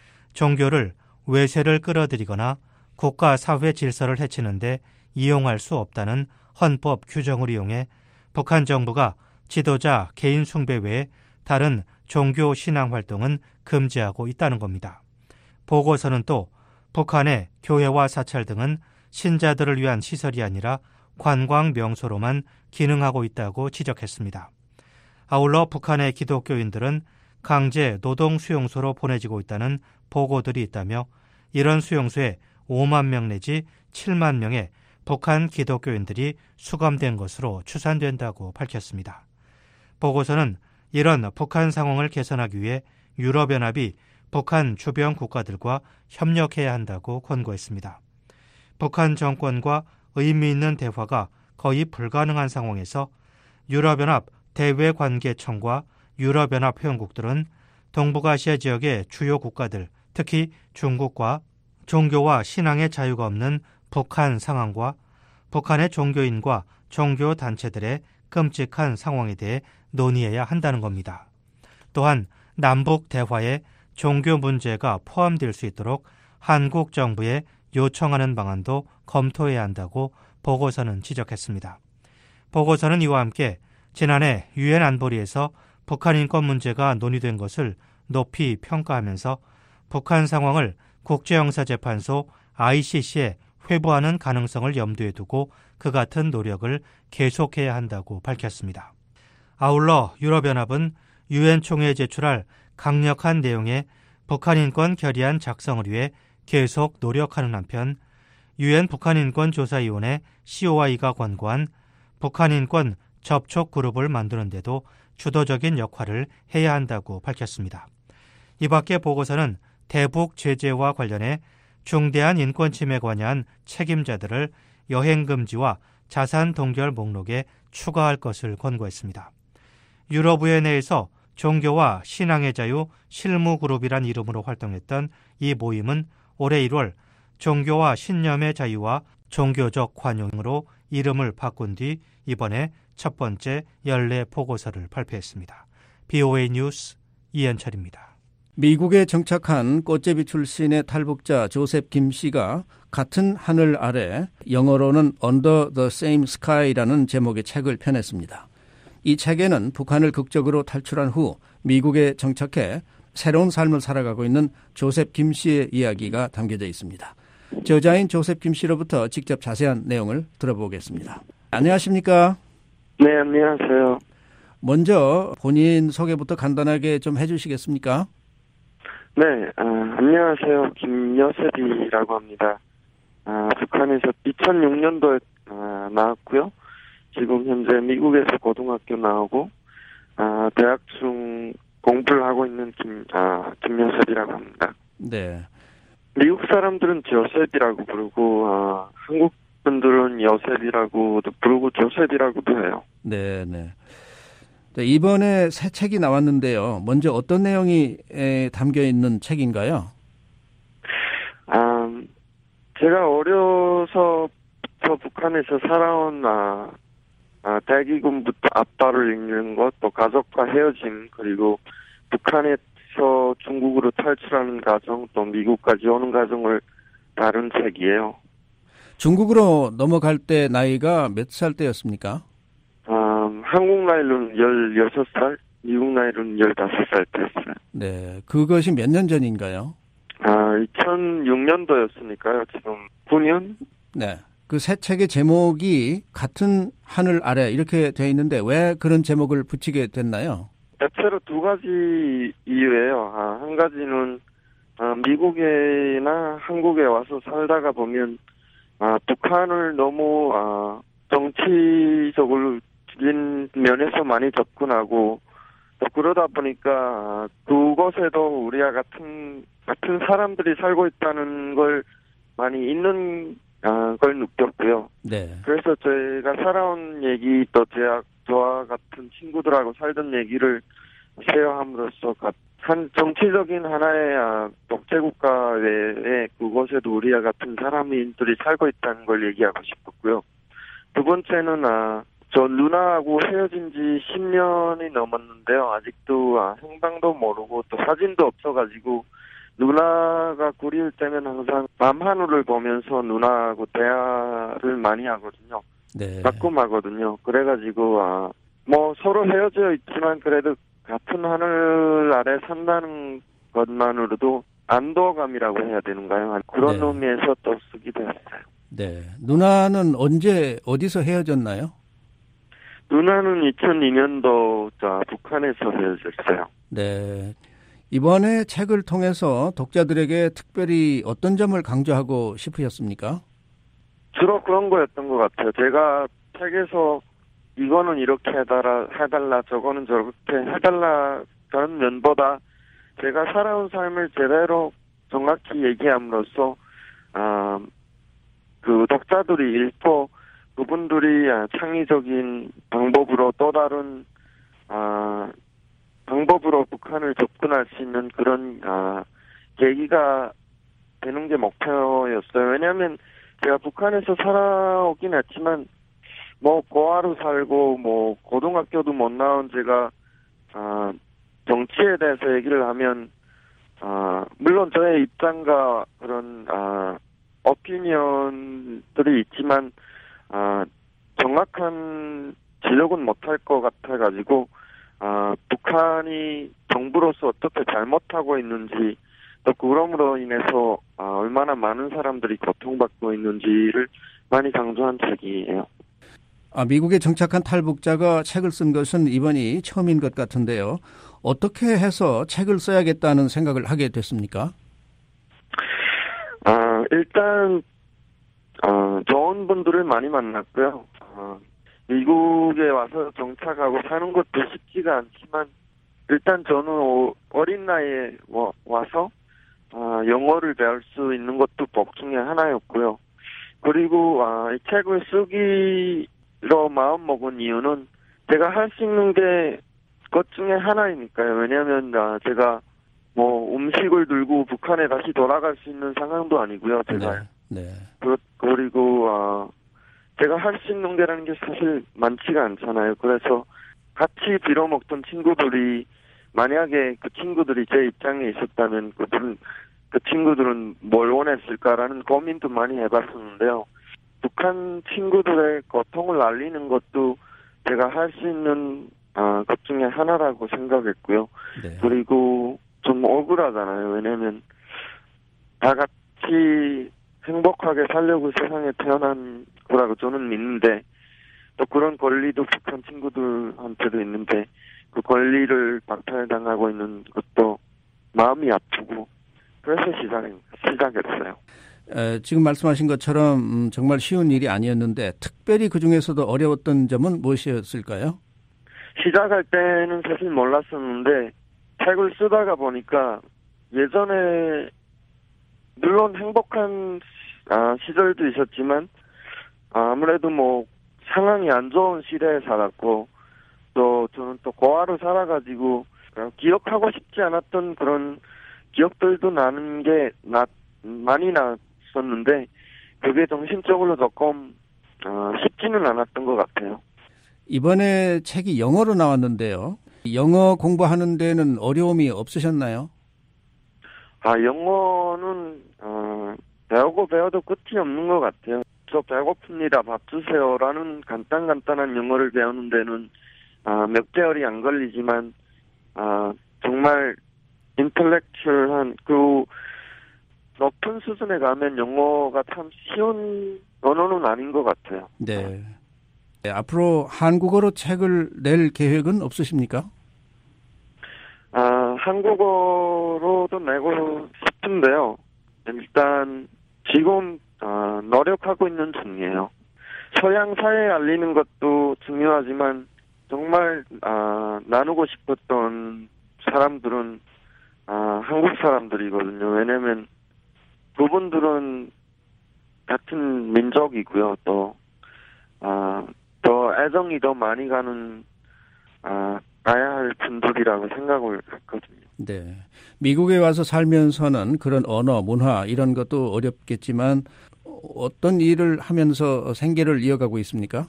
종교를 외세를 끌어들이거나 국가 사회 질서를 해치는데 이용할 수 없다는 헌법 규정을 이용해 북한 정부가 지도자 개인 숭배 외에 다른 종교 신앙 활동은 금지하고 있다는 겁니다. 보고서는 또 북한의 교회와 사찰 등은 신자들을 위한 시설이 아니라 관광 명소로만 기능하고 있다고 지적했습니다. 아울러 북한의 기독교인들은 강제 노동 수용소로 보내지고 있다는 보고들이 있다며 이런 수용소에 5만 명 내지 7만 명의 북한 기독교인들이 수감된 것으로 추산된다고 밝혔습니다. 보고서는 이런 북한 상황을 개선하기 위해 유럽연합이 북한 주변 국가들과 협력해야 한다고 권고했습니다. 북한 정권과 의미 있는 대화가 거의 불가능한 상황에서 유럽연합 대외관계청과 유럽연합 회원국들은 동북아시아 지역의 주요 국가들, 특히 중국과 종교와 신앙의 자유가 없는 북한 상황과 북한의 종교인과 종교단체들의 끔찍한 상황에 대해 논의해야 한다는 겁니다. 또한 남북 대화에 종교 문제가 포함될 수 있도록 한국 정부에 요청하는 방안도 검토해야 한다고 보고서는 지적했습니다. 보고서는 이와 함께 지난해 유엔 안보리에서 북한 인권 문제가 논의된 것을 높이 평가하면서 북한 상황을 국제형사재판소 ICC에 회부하는 가능성을 염두에 두고 그 같은 노력을 계속해야 한다고 밝혔습니다. 아울러 유럽연합은 유엔 총회에 제출할 강력한 내용의 북한 인권 결의안 작성을 위해 계속 노력하는 한편 유엔 북한인권조사위원회 COI가 권고한 북한 인권 접촉 그룹을 만드는 데도 주도적인 역할을 해야 한다고 밝혔습니다. 이 밖에 보고서는 대북 제재와 관련해 중대한 인권 침해에 관여한 책임자들을 여행금지와 자산 동결 목록에 추가할 것을 권고했습니다. 유럽의회 내에서 종교와 신앙의 자유 실무그룹이란 이름으로 활동했던 이 모임은 올해 1월 종교와 신념의 자유와 종교적 관용으로 이름을 바꾼 뒤 이번에 첫 번째 연례 보고서를 발표했습니다. BOA 뉴스 이현철입니다. 미국에 정착한 꽃제비 출신의 탈북자 조셉 김 씨가 같은 하늘 아래, 영어로는 Under the Same Sky라는 제목의 책을 펴냈습니다. 이 책에는 북한을 극적으로 탈출한 후 미국에 정착해 새로운 삶을 살아가고 있는 조셉 김 씨의 이야기가 담겨져 있습니다. 저자인 조셉 김 씨로부터 직접 자세한 내용을 들어보겠습니다. 안녕하십니까? 네, 안녕하세요. 먼저 본인 소개부터 간단하게 좀 해주시겠습니까? 네, 안녕하세요. 김여셉이라고 합니다. 북한에서 2006년도에 나왔고요. 지금 현재 미국에서 고등학교 나오고 대학 중 공부를 하고 있는 김여셉이라고 합니다. 네. 미국 사람들은 조셉이라고 부르고 한국 분들은 여셉이라고도 부르고 조셉이라고도 해요. 네, 네. 이번에 새 책이 나왔는데요. 먼저 어떤 내용이 담겨 있는 책인가요? 제가 어려서부터 북한에서 살아온 대기군부터 아빠를 잃는 것, 또 가족과 헤어짐, 그리고 북한에서 중국으로 탈출하는 과정, 또 미국까지 오는 과정을 다룬 책이에요. 중국으로 넘어갈 때 나이가 몇 살 때였습니까? 한국 나이로는 16살, 미국 나이로는 15살 때였어요. 네, 그것이 몇 년 전인가요? 2006년도였으니까요. 지금 9년? 네. 그 새 책의 제목이 같은 하늘 아래 이렇게 돼 있는데 왜 그런 제목을 붙이게 됐나요? 대체로 두 가지 이유예요. 한 가지는 미국이나 한국에 와서 살다가 보면 북한을 너무 정치적으로 면에서 많이 접근하고 또 그러다 보니까 그곳에도 우리와 같은 사람들이 살고 있다는 걸 많이 있는 걸 느꼈고요. 네. 그래서 저희가 살아온 얘기 또 저와 같은 친구들하고 살던 얘기를 쉐어함으로써 한 정치적인 하나의 독재국가 외에 그곳에도 우리와 같은 사람들이 살고 있다는 걸 얘기하고 싶었고요. 두 번째는 저 누나하고 헤어진 지 10년이 넘었는데요. 아직도 행방도 모르고 또 사진도 없어가지고 누나가 그리울 때면 항상 밤하늘을 보면서 누나하고 대화를 많이 하거든요. 네. 가끔 하거든요. 그래가지고 뭐 서로 헤어져 있지만 그래도 같은 하늘 아래 산다는 것만으로도 안도감이라고 해야 되는가요? 그런 네. 의미에서 또 쓰기도 했어요. 네. 누나는 언제 어디서 헤어졌나요? 누나는 2002년도 북한에서 헤어졌어요. 네. 이번에 책을 통해서 독자들에게 특별히 어떤 점을 강조하고 싶으셨습니까? 주로 그런 거였던 것 같아요. 제가 책에서 이거는 이렇게 해달라, 저거는 저렇게 해달라 그런 면보다 제가 살아온 삶을 제대로 정확히 얘기함으로써 그 독자들이 읽고 그분들이 창의적인 방법으로 또 다른 방법으로 북한을 접근할 수 있는 그런 계기가 되는 게 목표였어요. 왜냐하면 제가 북한에서 살아오긴 했지만 뭐 고아로 살고 뭐 고등학교도 못 나온 제가 정치에 대해서 얘기를 하면 물론 저의 입장과 그런 오피니언들이 있지만 정확한 지적은 못할 것 같아가지고 북한이 정부로서 어떻게 잘못하고 있는지 또 그럼으로 인해서 얼마나 많은 사람들이 고통받고 있는지를 많이 강조한 책이에요. 미국에 정착한 탈북자가 책을 쓴 것은 이번이 처음인 것 같은데요. 어떻게 해서 책을 써야겠다는 생각을 하게 됐습니까? 일단 좋은 분들을 많이 만났고요. 미국에 와서 정착하고 사는 것도 쉽지가 않지만 일단 저는 어린 나이에 와서 영어를 배울 수 있는 것도 복 중에 하나였고요. 그리고 이 책을 쓰기로 마음먹은 이유는 제가 할 수 있는 게 것 중에 하나이니까요. 왜냐하면 제가 뭐 음식을 들고 북한에 다시 돌아갈 수 있는 상황도 아니고요. 제가 네. 그리고 제가 할 수 있는 게라는 게 사실 많지가 않잖아요. 그래서 같이 빌어먹던 친구들이 만약에 그 친구들이 제 입장에 있었다면 그 친구들은 뭘 원했을까라는 고민도 많이 해봤었는데요. 북한 친구들의 고통을 알리는 것도 제가 할 수 있는 것 중에 하나라고 생각했고요. 네. 그리고 좀 억울하잖아요. 왜냐면 다 같이 행복하게 살려고 세상에 태어난 거라고 저는 믿는데 또 그런 권리도 북한 친구들한테도 있는데 그 권리를 박탈당하고 있는 것도 마음이 아프고 그래서 시작했어요. 지금 말씀하신 것처럼 정말 쉬운 일이 아니었는데 특별히 그중에서도 어려웠던 점은 무엇이었을까요? 시작할 때는 사실 몰랐었는데 책을 쓰다가 보니까 예전에 물론 행복한 시절도 있었지만 아무래도 뭐 상황이 안 좋은 시대에 살았고 또 저는 또 고아로 살아가지고 기억하고 싶지 않았던 그런 기억들도 나는 게 많이 났었는데 그게 정신적으로 조금 쉽지는 않았던 것 같아요. 이번에 책이 영어로 나왔는데요. 영어 공부하는 데는 어려움이 없으셨나요? 영어는 배워도 끝이 없는 것 같아요. 저 배고픕니다. 밥 주세요라는 간단한 영어를 배우는 데는 몇 개월이 안 걸리지만 정말 인텔렉츄얼한 그 높은 수준에 가면 영어가 참 쉬운 언어는 아닌 것 같아요. 네. 앞으로 한국어로 책을 낼 계획은 없으십니까? 한국어로도 내고 싶은데요. 일단 지금 노력하고 있는 중이에요. 서양 사회에 알리는 것도 중요하지만 정말 나누고 싶었던 사람들은 한국 사람들이거든요. 왜냐면 그분들은 같은 민족이고요. 또 더 애정이 더 많이 가는 가야 할 분들이라고 생각을 했거든요. 네. 미국에 와서 살면서는 그런 언어, 문화 이런 것도 어렵겠지만 어떤 일을 하면서 생계를 이어가고 있습니까?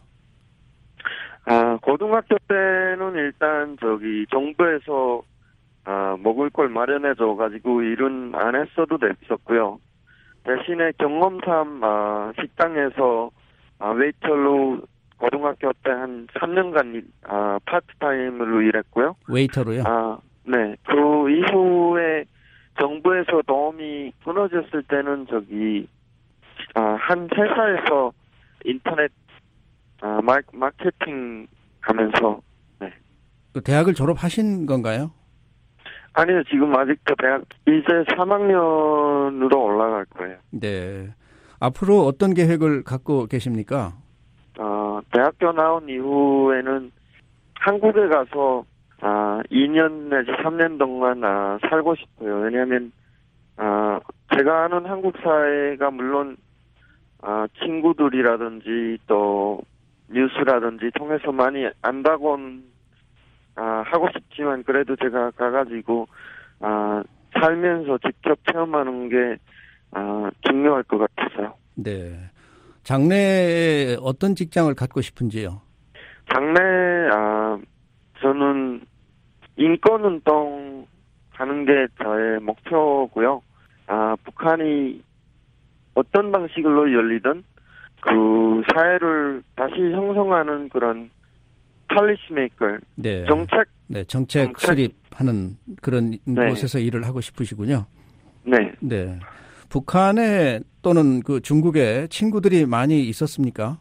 고등학교 때는 일단 정부에서 먹을 걸 마련해줘가지고 일은 안 했어도 됐었고요. 대신에 경험삼 식당에서 웨이터로 고등학교 때 한 3년간 파트타임으로 일했고요. 웨이터로요? 네. 그 이후에 정부에서 도움이 끊어졌을 때는 한 회사에서 인터넷 마케팅 하면서 네. 그 대학을 졸업하신 건가요? 아니요. 지금 아직도 대학 이제 3학년으로 올라갈 거예요. 네. 앞으로 어떤 계획을 갖고 계십니까? 대학교 나온 이후에는 한국에 가서 2년 내지 3년 동안 살고 싶어요. 왜냐하면 제가 아는 한국 사회가 물론 친구들이라든지 또 뉴스라든지 통해서 많이 안다고는 하고 싶지만 그래도 제가 가가지고 살면서 직접 체험하는 게 중요할 것 같아서요. 네. 장래에 어떤 직장을 갖고 싶은지요? 장래에 저는 인권운동 하는 게 저의 목표고요. 북한이 어떤 방식으로 열리든 그 사회를 다시 형성하는 그런 폴리시 메이커, 네. 정책 수립하는 그런 네. 곳에서 일을 하고 싶으시군요. 네. 네. 북한에 또는 그 중국에 친구들이 많이 있었습니까?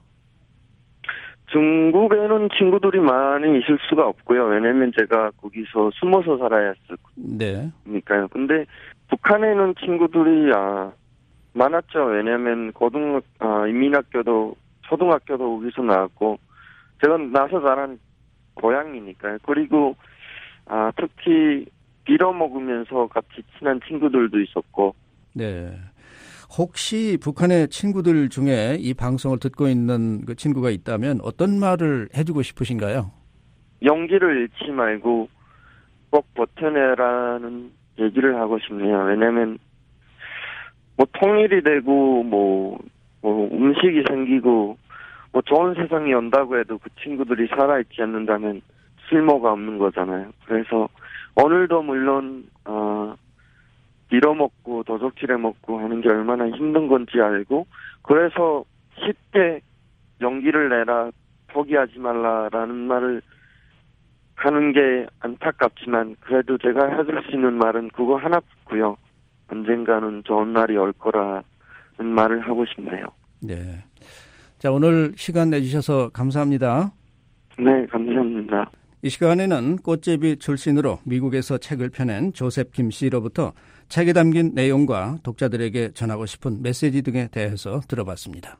중국에는 친구들이 많이 있을 수가 없고요. 왜냐면 제가 거기서 숨어서 살아야 했으니까요. 근데 북한에는 친구들이 많았죠. 왜냐면 인민학교도 초등학교도 거기서 나왔고 제가 나서 자란 고향이니까요. 그리고 특히 빌어먹으면서 같이 친한 친구들도 있었고. 네. 혹시 북한의 친구들 중에 이 방송을 듣고 있는 그 친구가 있다면 어떤 말을 해주고 싶으신가요? 용기를 잃지 말고 꼭 버텨내라는 얘기를 하고 싶네요. 왜냐면 통일이 되고 음식이 생기고 좋은 세상이 온다고 해도 그 친구들이 살아있지 않는다면 쓸모가 없는 거잖아요. 그래서 오늘도 물론 빌어먹고 도적질해먹고 하는 게 얼마나 힘든 건지 알고 그래서 쉽게 용기를 내라 포기하지 말라라는 말을 하는 게 안타깝지만 그래도 제가 해줄 수 있는 말은 그거 하나고요. 언젠가는 좋은 날이 올 거라는 말을 하고 싶네요. 네. 자, 오늘 시간 내주셔서 감사합니다. 네, 감사합니다. 이 시간에는 꽃제비 출신으로 미국에서 책을 펴낸 조셉 김 씨로부터 책에 담긴 내용과 독자들에게 전하고 싶은 메시지 등에 대해서 들어봤습니다.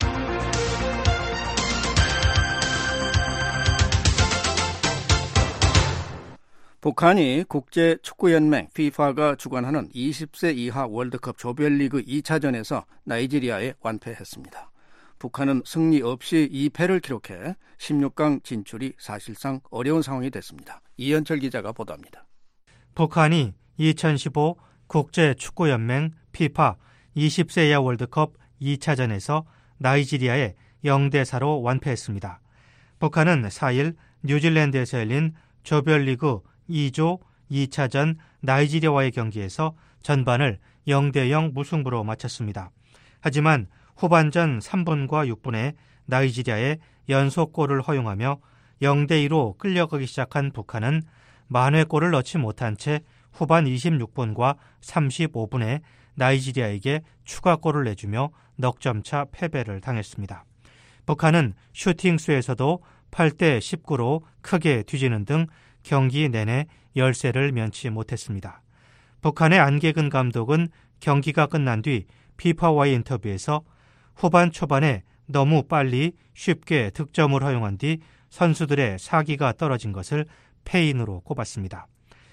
북한이 국제축구연맹 FIFA가 주관하는 20세 이하 월드컵 조별리그 2차전에서 나이지리아에 완패했습니다. 북한은 승리 없이 2패를 기록해 16강 진출이 사실상 어려운 상황이 됐습니다. 이현철 기자가 보도합니다. 북한이 2015 국제축구연맹 FIFA 20세 이하 월드컵 2차전에서 나이지리아에 0대4로 완패했습니다. 북한은 4일 뉴질랜드에서 열린 조별리그 2조 2차전 나이지리아와의 경기에서 전반을 0대0 무승부로 마쳤습니다. 하지만 후반전 3분과 6분에 나이지리아에 연속골을 허용하며 0대2로 끌려가기 시작한 북한은 만회골을 넣지 못한 채 후반 26분과 35분에 나이지리아에게 추가골을 내주며 넉점차 패배를 당했습니다. 북한은 슈팅 수에서도 8대 19로 크게 뒤지는 등 경기 내내 열세를 면치 못했습니다. 북한의 안개근 감독은 경기가 끝난 뒤 FIFA와의 인터뷰에서 후반 초반에 너무 빨리 쉽게 득점을 허용한 뒤 선수들의 사기가 떨어진 것을 패인으로 꼽았습니다.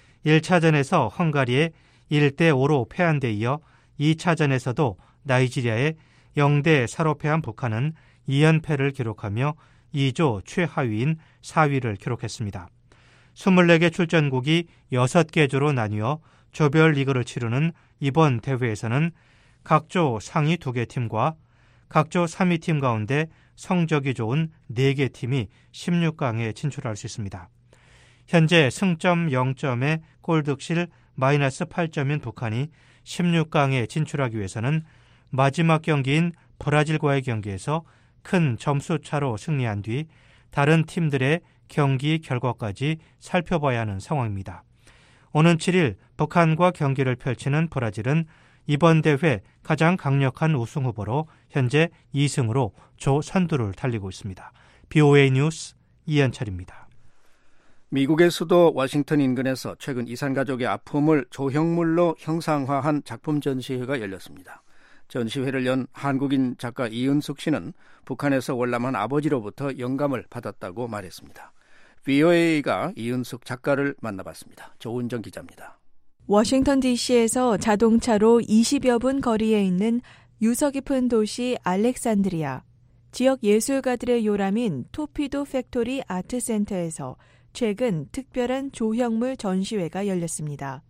1차전에서 헝가리에 1대5로 패한 데 이어 2차전에서도 나이지리아에 0대4로 패한 북한은 2연패를 기록하며 2조 최하위인 4위를 기록했습니다. 24개 출전국이 6개 조로 나뉘어 조별리그를 치르는 이번 대회에서는 각조 상위 2개 팀과 각조 3위 팀 가운데 성적이 좋은 4개 팀이 16강에 진출할 수 있습니다. 현재 승점 0점에 골득실 마이너스 8점인 북한이 16강에 진출하기 위해서는 마지막 경기인 브라질과의 경기에서 큰 점수차로 승리한 뒤 다른 팀들의 경기 결과까지 살펴봐야 하는 상황입니다. 오는 7일 북한과 경기를 펼치는 브라질은 이번 대회 가장 강력한 우승 후보로 현재 2승으로 조 선두를 달리고 있습니다. BOA 뉴스 이현철입니다. 미국의 수도 워싱턴 인근에서 최근 이산가족의 아픔을 조형물로 형상화한 작품 전시회가 열렸습니다. 전시회를 연 한국인 작가 이은숙 씨는 북한에서 월남한 아버지로부터 영감을 받았다고 말했습니다. VOA가 이은숙 작가를 만나봤습니다. 조은정 기자입니다. 워싱턴 DC에서 자동차로 20여 분 거리에 있는 유서 깊은 도시 알렉산드리아. 지역 예술가들의 요람인 토피도 팩토리 아트센터에서 최근 특별한 조형물 전시회가 열렸습니다.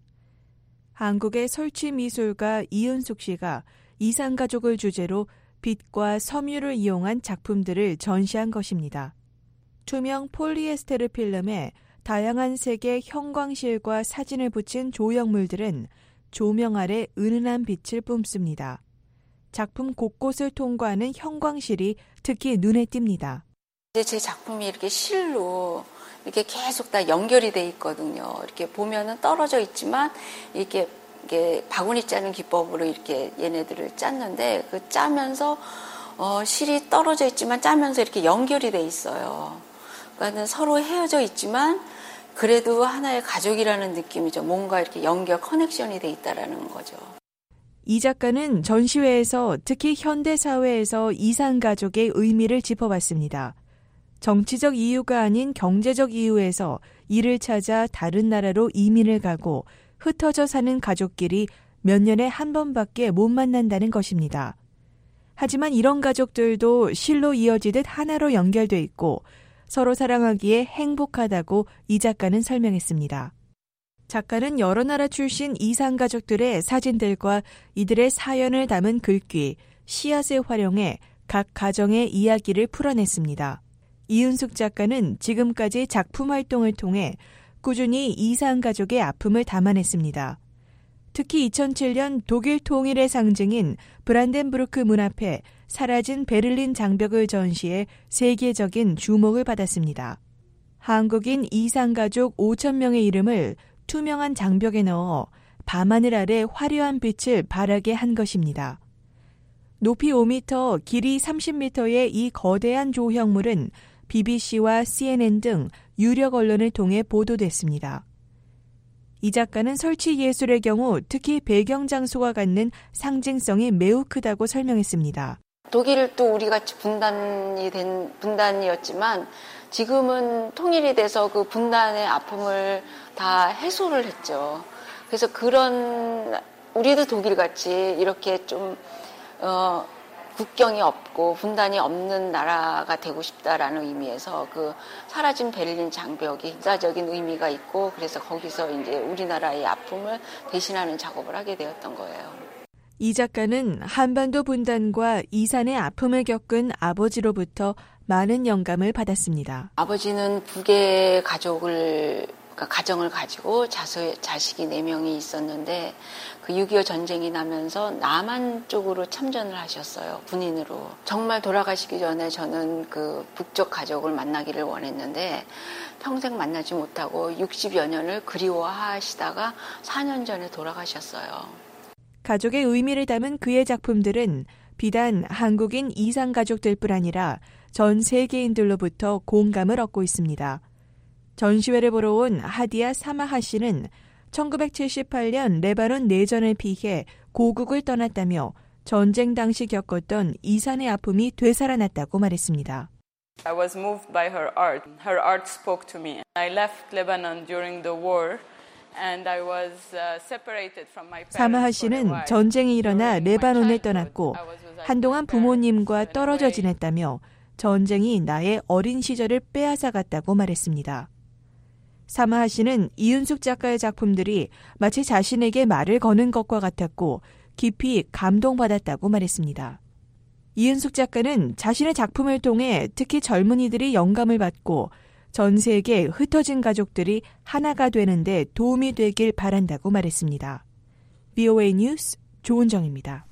한국의 설치미술가 이은숙 씨가 이산가족을 주제로 빛과 섬유를 이용한 작품들을 전시한 것입니다. 투명 폴리에스테르 필름에 다양한 색의 형광실과 사진을 붙인 조형물들은 조명 아래 은은한 빛을 뿜습니다. 작품 곳곳을 통과하는 형광실이 특히 눈에 띕니다. 제 작품이 이렇게 실로 이렇게 계속 다 연결이 돼 있거든요. 이렇게 보면은 떨어져 있지만 이렇게 바구니 짜는 기법으로 이렇게 얘네들을 짰는데 그 짜면서 실이 떨어져 있지만 짜면서 이렇게 연결이 돼 있어요. 그러니까 서로 헤어져 있지만 그래도 하나의 가족이라는 느낌이죠. 뭔가 이렇게 연결 커넥션이 돼 있다라는 거죠. 이 작가는 전시회에서 특히 현대사회에서 이산가족의 의미를 짚어봤습니다. 정치적 이유가 아닌 경제적 이유에서 일을 찾아 다른 나라로 이민을 가고 흩어져 사는 가족끼리 몇 년에 한 번밖에 못 만난다는 것입니다. 하지만 이런 가족들도 실로 이어지듯 하나로 연결돼 있고 서로 사랑하기에 행복하다고 이 작가는 설명했습니다. 작가는 여러 나라 출신 이산가족들의 사진들과 이들의 사연을 담은 글귀, 씨앗을 활용해 각 가정의 이야기를 풀어냈습니다. 이은숙 작가는 지금까지 작품 활동을 통해 꾸준히 이산 가족의 아픔을 담아냈습니다. 특히 2007년 독일 통일의 상징인 브란덴부르크 문 앞에 사라진 베를린 장벽을 전시해 세계적인 주목을 받았습니다. 한국인 이산 가족 5,000명의 이름을 투명한 장벽에 넣어 밤하늘 아래 화려한 빛을 발하게 한 것입니다. 높이 5m, 길이 30m의 이 거대한 조형물은 BBC와 CNN 등 유력 언론을 통해 보도됐습니다. 이 작가는 설치 예술의 경우 특히 배경 장소가 갖는 상징성이 매우 크다고 설명했습니다. 독일도 우리같이 분단이었지만 지금은 통일이 돼서 그 분단의 아픔을 다 해소를 했죠. 그래서 우리도 독일같이 이렇게 좀 국경이 없고 분단이 없는 나라가 되고 싶다라는 의미에서 그 사라진 베를린 장벽이 역사적인 의미가 있고 그래서 거기서 이제 우리나라의 아픔을 대신하는 작업을 하게 되었던 거예요. 이 작가는 한반도 분단과 이산의 아픔을 겪은 아버지로부터 많은 영감을 받았습니다. 아버지는 북의 가정을 가지고 자식이 4명이 있었는데 그 6.25 전쟁이 나면서 남한 쪽으로 참전을 하셨어요. 군인으로. 정말 돌아가시기 전에 저는 그 북쪽 가족을 만나기를 원했는데 평생 만나지 못하고 60여 년을 그리워하시다가 4년 전에 돌아가셨어요. 가족의 의미를 담은 그의 작품들은 비단 한국인 이산 가족들뿐 아니라 전 세계인들로부터 공감을 얻고 있습니다. 전시회를 보러 온 하디아 사마하 씨는 1978년 레바논 내전을 피해 고국을 떠났다며 전쟁 당시 겪었던 이산의 아픔이 되살아났다고 말했습니다. I was moved by her art. Her art spoke to me. I left Lebanon during the war. 사마하 씨는 전쟁이 일어나 레바논을 떠났고 한동안 부모님과 떨어져 지냈다며 전쟁이 나의 어린 시절을 빼앗아갔다고 말했습니다. 사마하 씨는 이은숙 작가의 작품들이 마치 자신에게 말을 거는 것과 같았고 깊이 감동받았다고 말했습니다. 이은숙 작가는 자신의 작품을 통해 특히 젊은이들이 영감을 받고 전 세계 흩어진 가족들이 하나가 되는 데 도움이 되길 바란다고 말했습니다. VOA 뉴스 조은정입니다.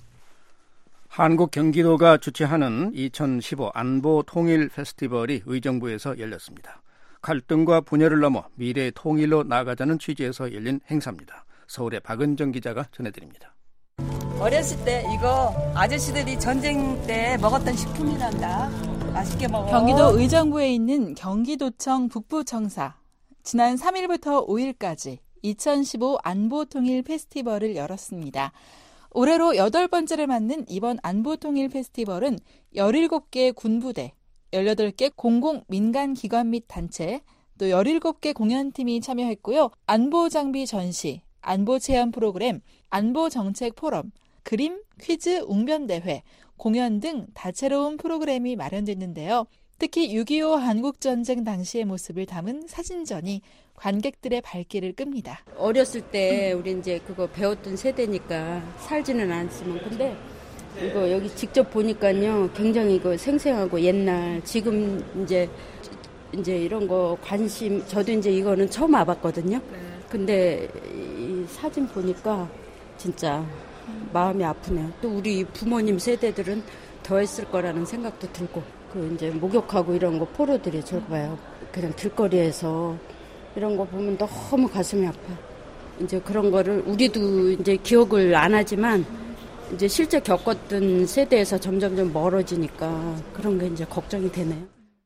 한국 경기도가 주최하는 2015 안보 통일 페스티벌이 의정부에서 열렸습니다. 갈등과 분열을 넘어 미래의 통일로 나아가자는 취지에서 열린 행사입니다. 서울의 박은정 기자가 전해드립니다. 어렸을 때 이거 아저씨들이 전쟁 때 먹었던 식품이란다. 맛있게 먹어. 경기도 의정부에 있는 경기도청 북부청사. 지난 3일부터 5일까지 2015 안보통일 페스티벌을 열었습니다. 올해로 8번째를 맞는 이번 안보통일 페스티벌은 17개 군부대, 18개 공공민간기관 및 단체, 또 17개 공연팀이 참여했고요. 안보장비 전시, 안보체험 프로그램, 안보정책 포럼, 그림, 퀴즈, 웅변대회, 공연 등 다채로운 프로그램이 마련됐는데요. 특히 6.25 한국전쟁 당시의 모습을 담은 사진전이 관객들의 발길을 끕니다. 어렸을 때 우리 이제 그거 배웠던 세대니까 살지는 않지만 근데 이거 여기 직접 보니까요 굉장히 이거 생생하고 옛날 지금 이제 이런 거 관심 저도 이제 이거는 처음 와봤거든요. 근데 이 사진 보니까 진짜 마음이 아프네요. 또 우리 부모님 세대들은 더 했을 거라는 생각도 들고 그 이제 목욕하고 이런 거 포로들이 저거 봐요. 그냥 길거리에서 이런 거 보면 너무 가슴이 아파요. 이제 그런 거를 우리도 이제 기억을 안 하지만 이제 실제 겪었던 세대에서 점점 멀어지니까 그런 게 이제 걱정이 되네요.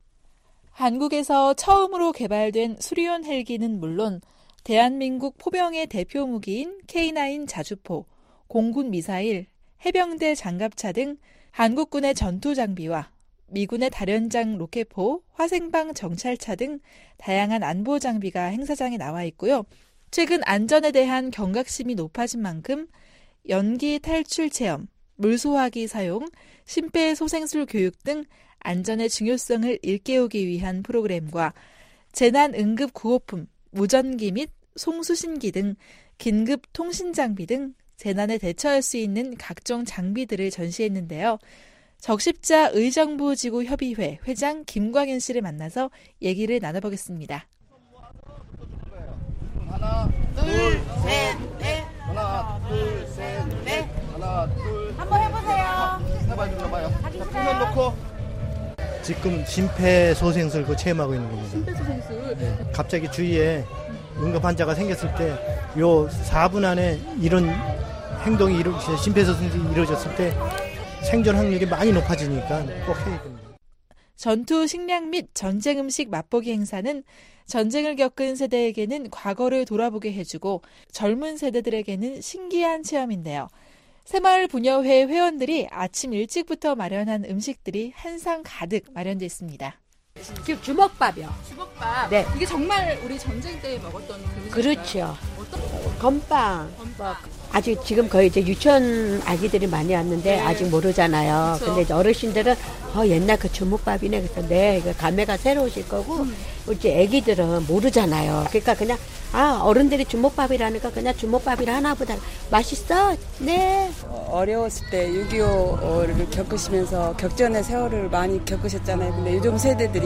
한국에서 처음으로 개발된 수리온 헬기는 물론 대한민국 포병의 대표 무기인 K9 자주포, 공군 미사일, 해병대 장갑차 등 한국군의 전투 장비와 미군의 다련장 로켓포, 화생방 정찰차 등 다양한 안보 장비가 행사장에 나와 있고요. 최근 안전에 대한 경각심이 높아진 만큼 연기 탈출 체험, 물소화기 사용, 심폐소생술 교육 등 안전의 중요성을 일깨우기 위한 프로그램과 재난 응급 구호품, 무전기 및 송수신기 등 긴급 통신 장비 등 재난에 대처할 수 있는 각종 장비들을 전시했는데요. 적십자 의정부지구협의회 회장 김광현 씨를 만나서 얘기를 나눠보겠습니다. 둘, 셋, 넷. 하나, 둘, 셋, 넷. 하나, 둘. 한번 해보세요. 해봐요. 자, 손을 놓고. 지금 심폐소생술 그 체험하고 있는 겁니다. 심폐소생술. 갑자기 주위에 응급 환자가 생겼을 때 요 4분 안에 이런 행동이 심폐소생술이 이루어졌을 때 생존 확률이 많이 높아지니까 꼭 해야 됩니다. 전투 식량 및 전쟁 음식 맛보기 행사는 전쟁을 겪은 세대에게는 과거를 돌아보게 해주고 젊은 세대들에게는 신기한 체험인데요. 새마을 부녀회 회원들이 아침 일찍부터 마련한 음식들이 한상 가득 마련되어 있습니다. 지금 주먹밥이요. 주먹밥. 네. 이게 정말 우리 전쟁 때 먹었던 그 그렇죠. 건빵. 아직 지금 거의 이제 유치원 아기들이 많이 왔는데 아직 모르잖아요. 그쵸. 근데 이제 어르신들은 옛날 그 주먹밥이네. 그래서 이거 감회가 새로우실 거고 이제 아기들은 모르잖아요. 그러니까 그냥 어른들이 주먹밥이라니까 그냥 주먹밥이라 하나보다 맛있어? 네. 어려웠을 때 6.25를 겪으시면서 격전의 세월을 많이 겪으셨잖아요. 근데 요즘 세대들이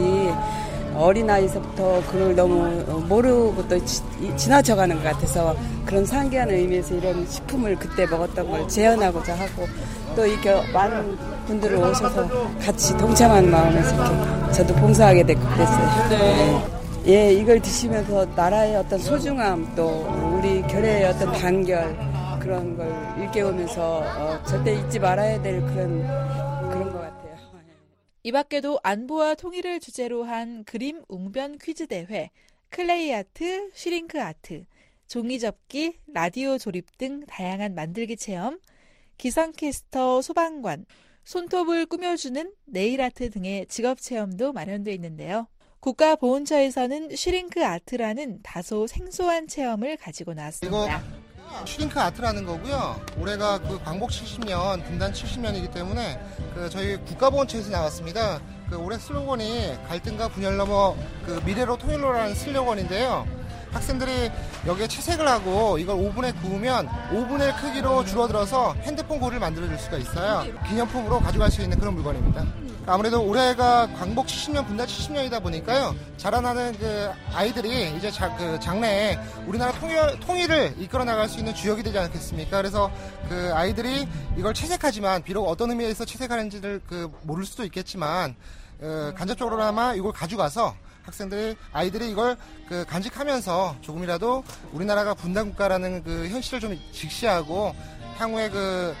어린아이서부터 그걸 너무 모르고 또 지나쳐가는 것 같아서 그런 상기하는 의미에서 이런 식품을 그때 먹었던 걸 재현하고자 하고 또 이렇게 많은 분들을 오셔서 같이 동참하는 마음에서 이렇게 저도 봉사하게 됐어요. 네. 예, 이걸 드시면서 나라의 어떤 소중함 또 우리 결의의 어떤 단결 그런 걸 일깨우면서 절대 잊지 말아야 될 그런 것 같아요. 이 밖에도 안보와 통일을 주제로 한 그림 웅변 퀴즈 대회, 클레이 아트, 슈링크 아트, 종이 접기, 라디오 조립 등 다양한 만들기 체험, 기상캐스터 소방관, 손톱을 꾸며주는 네일 아트 등의 직업 체험도 마련되어 있는데요. 국가보훈처에서는 슈링크 아트라는 다소 생소한 체험을 가지고 나왔습니다. 슈링크 아트라는 거고요. 올해가 그 광복 70년, 분단 70년이기 때문에 저희 국가보훈처에서 나왔습니다. 올해 슬로건이 갈등과 분열 넘어 미래로 통일로라는 슬로건인데요. 학생들이 여기에 채색을 하고 이걸 오븐에 구우면 오븐의 크기로 줄어들어서 핸드폰 고리를 만들어줄 수가 있어요. 기념품으로 가져갈 수 있는 그런 물건입니다. 아무래도 올해가 광복 70년, 분단 70년이다 보니까요. 자라나는 아이들이 이제 장래에 우리나라 통일을 이끌어 나갈 수 있는 주역이 되지 않겠습니까? 그래서 아이들이 이걸 채색하지만 비록 어떤 의미에서 채색하는지를 모를 수도 있겠지만 간접적으로나마 이걸 가져가서 아이들이 이걸 간직하면서 조금이라도 우리나라가 분단국가라는 현실을 좀 직시하고 향후에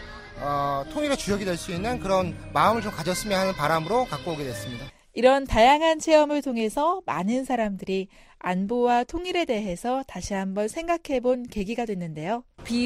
통일의 주역이 될 수 있는 그런 마음을 좀 가졌으면 하는 바람으로 갖고 오게 됐습니다. 이런 다양한 체험을 통해서 많은 사람들이 안보와 통일에 대해서 다시 한번 생각해본 계기가 됐는데요.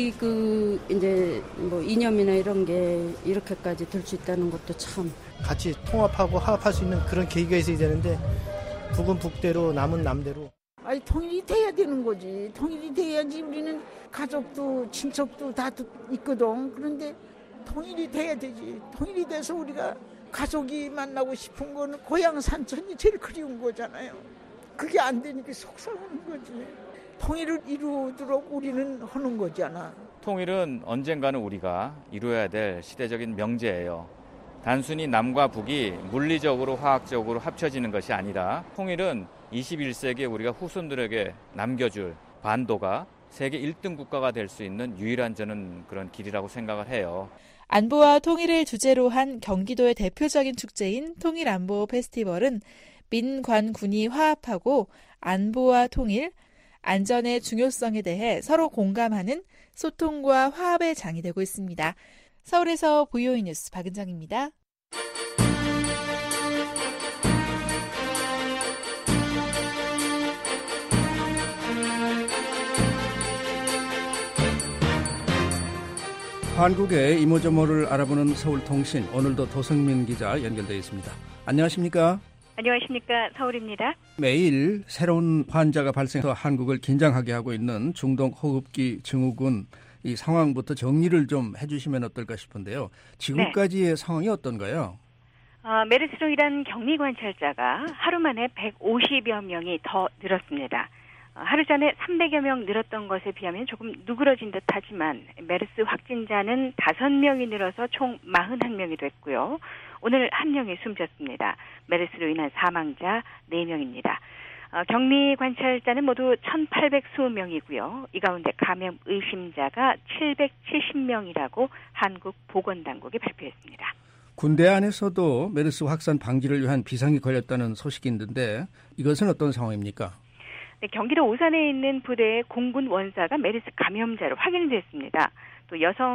이제 이념이나 이런 게 이렇게까지 될 수 있다는 것도 참 같이 통합하고 화합할 수 있는 그런 계기가 있어야 되는데 북은 북대로 남은 남대로. 통일이 돼야 되는 거지. 통일이 돼야지 우리는 가족도 친척도 다 있거든. 그런데 통일이 돼야 되지. 통일이 돼서 우리가 가족이 만나고 싶은 거는 고향 산천이 제일 그리운 거잖아요. 그게 안 되니까 속상한 거지. 통일을 이루도록 우리는 하는 거잖아. 통일은 언젠가는 우리가 이루어야 될 시대적인 명제예요. 단순히 남과 북이 물리적으로 화학적으로 합쳐지는 것이 아니라 통일은 21세기에 우리가 후손들에게 남겨줄 반도가 세계 1등 국가가 될 수 있는 유일한 저는 그런 길이라고 생각을 해요. 안보와 통일을 주제로 한 경기도의 대표적인 축제인 통일안보 페스티벌은 민관군이 화합하고 안보와 통일, 안전의 중요성에 대해 서로 공감하는 소통과 화합의 장이 되고 있습니다. 서울에서 VOA 뉴스 박은정입니다. 한국의 이모저모를 알아보는 서울통신, 오늘도 도성민 기자 연결되어 있습니다. 안녕하십니까? 안녕하십니까? 서울입니다. 매일 새로운 환자가 발생해서 한국을 긴장하게 하고 있는 중동 호흡기 증후군 이 상황부터 정리를 좀 해주시면 어떨까 싶은데요. 지금까지의 상황이 어떤가요? 메르스로 인한 격리 관찰자가 하루 만에 150여 명이 더 늘었습니다. 하루 전에 300여 명 늘었던 것에 비하면 조금 누그러진 듯하지만 메르스 확진자는 5명이 늘어서 총 41명이 됐고요. 오늘 1명이 숨졌습니다. 메르스로 인한 사망자 4명입니다. 격리 관찰자는 모두 1,820명이고요. 이 가운데 감염 의심자가 770명이라고 한국 보건당국이 발표했습니다. 군대 안에서도 메르스 확산 방지를 위한 비상이 걸렸다는 소식이 있는데 이것은 어떤 상황입니까? 네, 경기도 오산에 있는 부대의 공군 원사가 메르스 감염자로 확인됐습니다. 또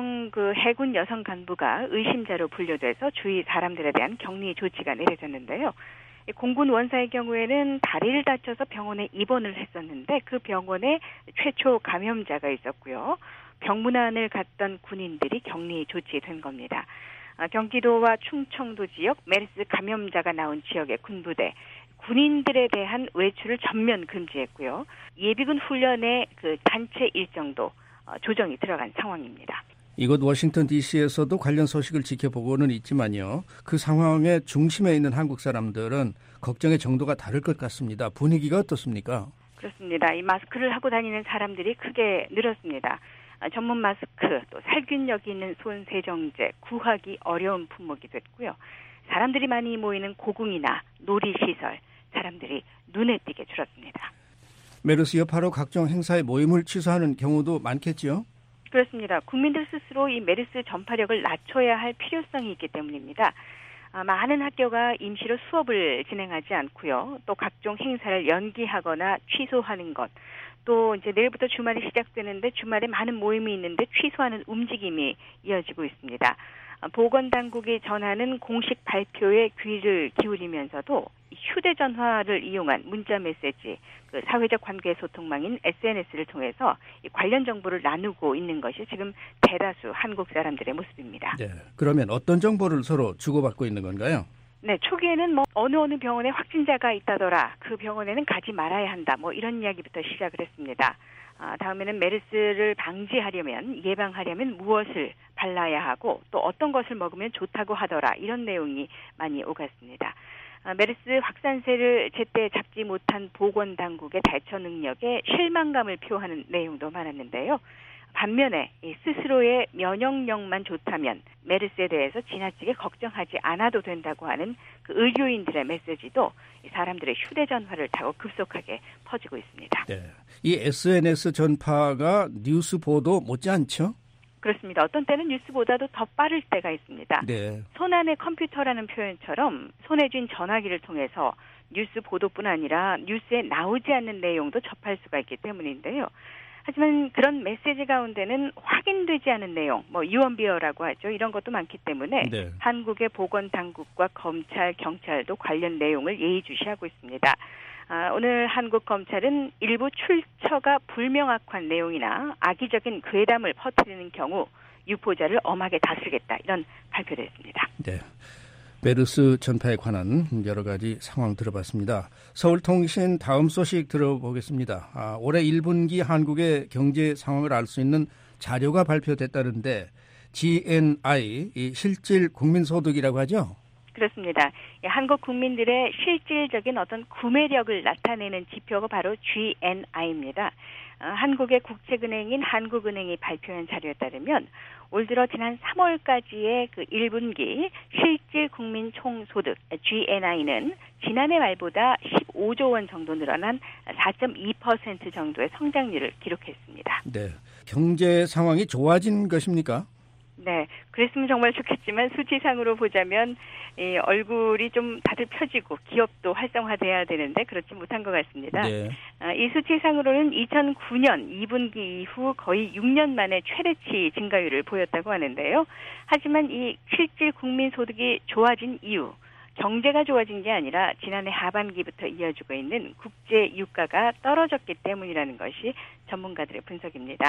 해군 여성 간부가 의심자로 분류돼서 주위 사람들에 대한 격리 조치가 내려졌는데요. 공군 원사의 경우에는 다리를 다쳐서 병원에 입원을 했었는데 그 병원에 최초 감염자가 있었고요. 병문안을 갔던 군인들이 격리 조치된 겁니다. 경기도와 충청도 지역 메르스 감염자가 나온 지역의 군부대, 군인들에 대한 외출을 전면 금지했고요. 예비군 훈련의 그 단체 일정도 조정이 들어간 상황입니다. 이곳 워싱턴 DC에서도 관련 소식을 지켜보고는 있지만요. 그 상황의 중심에 있는 한국 사람들은 걱정의 정도가 다를 것 같습니다. 분위기가 어떻습니까? 그렇습니다. 이 마스크를 하고 다니는 사람들이 크게 늘었습니다. 전문 마스크, 또 살균력이 있는 손 세정제, 구하기 어려운 품목이 됐고요. 사람들이 많이 모이는 고궁이나 놀이시설, 사람들이 눈에 띄게 줄었습니다. 메르스 여파로 각종 행사의 모임을 취소하는 경우도 많겠지요? 그렇습니다. 국민들 스스로 이 메르스 전파력을 낮춰야 할 필요성이 있기 때문입니다. 많은 학교가 임시로 수업을 진행하지 않고요. 또 각종 행사를 연기하거나 취소하는 것. 또 이제 내일부터 주말이 시작되는데 주말에 많은 모임이 있는데 취소하는 움직임이 이어지고 있습니다. 보건당국이 전하는 공식 발표에 귀를 기울이면서도 휴대전화를 이용한 문자메시지, 그 사회적 관계 소통망인 SNS를 통해서 관련 정보를 나누고 있는 것이 지금 대다수 한국 사람들의 모습입니다. 네. 그러면 어떤 정보를 서로 주고받고 있는 건가요? 네, 초기에는 어느 병원에 확진자가 있다더라. 그 병원에는 가지 말아야 한다. 이런 이야기부터 시작을 했습니다. 다음에는 메르스를 방지하려면, 예방하려면 무엇을 발라야 하고 또 어떤 것을 먹으면 좋다고 하더라. 이런 내용이 많이 오갔습니다. 메르스 확산세를 제때 잡지 못한 보건당국의 대처 능력에 실망감을 표하는 내용도 많았는데요. 반면에 스스로의 면역력만 좋다면 메르스에 대해서 지나치게 걱정하지 않아도 된다고 하는 그 의료인들의 메시지도 사람들의 휴대전화를 타고 급속하게 퍼지고 있습니다. 네. 이 SNS 전파가 뉴스 보도 못지않죠? 그렇습니다. 어떤 때는 뉴스보다도 더 빠를 때가 있습니다. 네. 손안의 컴퓨터라는 표현처럼 손에 쥔 전화기를 통해서 뉴스 보도뿐 아니라 뉴스에 나오지 않는 내용도 접할 수가 있기 때문인데요. 하지만 그런 메시지 가운데는 확인되지 않은 내용, 유언비어라고 하죠. 이런 것도 많기 때문에 네. 한국의 보건당국과 검찰, 경찰도 관련 내용을 예의주시하고 있습니다. 오늘 한국 검찰은 일부 출처가 불명확한 내용이나 악의적인 괴담을 퍼뜨리는 경우 유포자를 엄하게 다스리겠다. 이런 발표를 했습니다. 네. 메르스 전파에 관한 여러 가지 상황 들어봤습니다. 서울통신 다음 소식 들어보겠습니다. 올해 1분기 한국의 경제 상황을 알 수 있는 자료가 발표됐다는데 GNI, 실질 국민소득이라고 하죠? 그렇습니다. 한국 국민들의 실질적인 어떤 구매력을 나타내는 지표가 바로 GNI입니다. 한국의 국책은행인 한국은행이 발표한 자료에 따르면 올 들어 지난 3월까지의 그 1분기 실질 국민 총소득 GNI는 지난해 말보다 15조 원 정도 늘어난 4.2% 정도의 성장률을 기록했습니다. 네, 경제 상황이 좋아진 것입니까? 네, 그랬으면 정말 좋겠지만 수치상으로 보자면 얼굴이 좀 다들 펴지고 기업도 활성화돼야 되는데 그렇지 못한 것 같습니다. 네. 이 수치상으로는 2009년 2분기 이후 거의 6년 만에 최대치 증가율을 보였다고 하는데요. 하지만 이 실질 국민소득이 좋아진 이유, 경제가 좋아진 게 아니라 지난해 하반기부터 이어지고 있는 국제 유가가 떨어졌기 때문이라는 것이 전문가들의 분석입니다.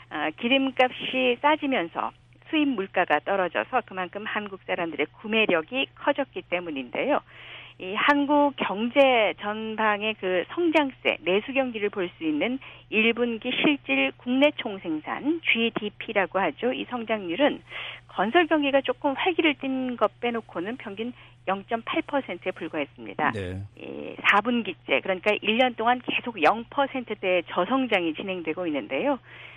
기름값이 싸지면서 수입 물가가 떨어져서 그만큼 한국 사람들의 구매력이 커졌기 때문인데요. 이 한국 경제 전방의 그 성장세, 내수 경기를 볼 수 있는 1분기 실질 국내 총생산 GDP라고 하죠. 이 성장률은 건설 경기가 조금 활기를 띈 것 빼놓고는 평균 0.8%에 불과했습니다. 네. 4분기째, 그러니까 1년 동안 계속 0%대의 저성장이 진행되고 있는데요.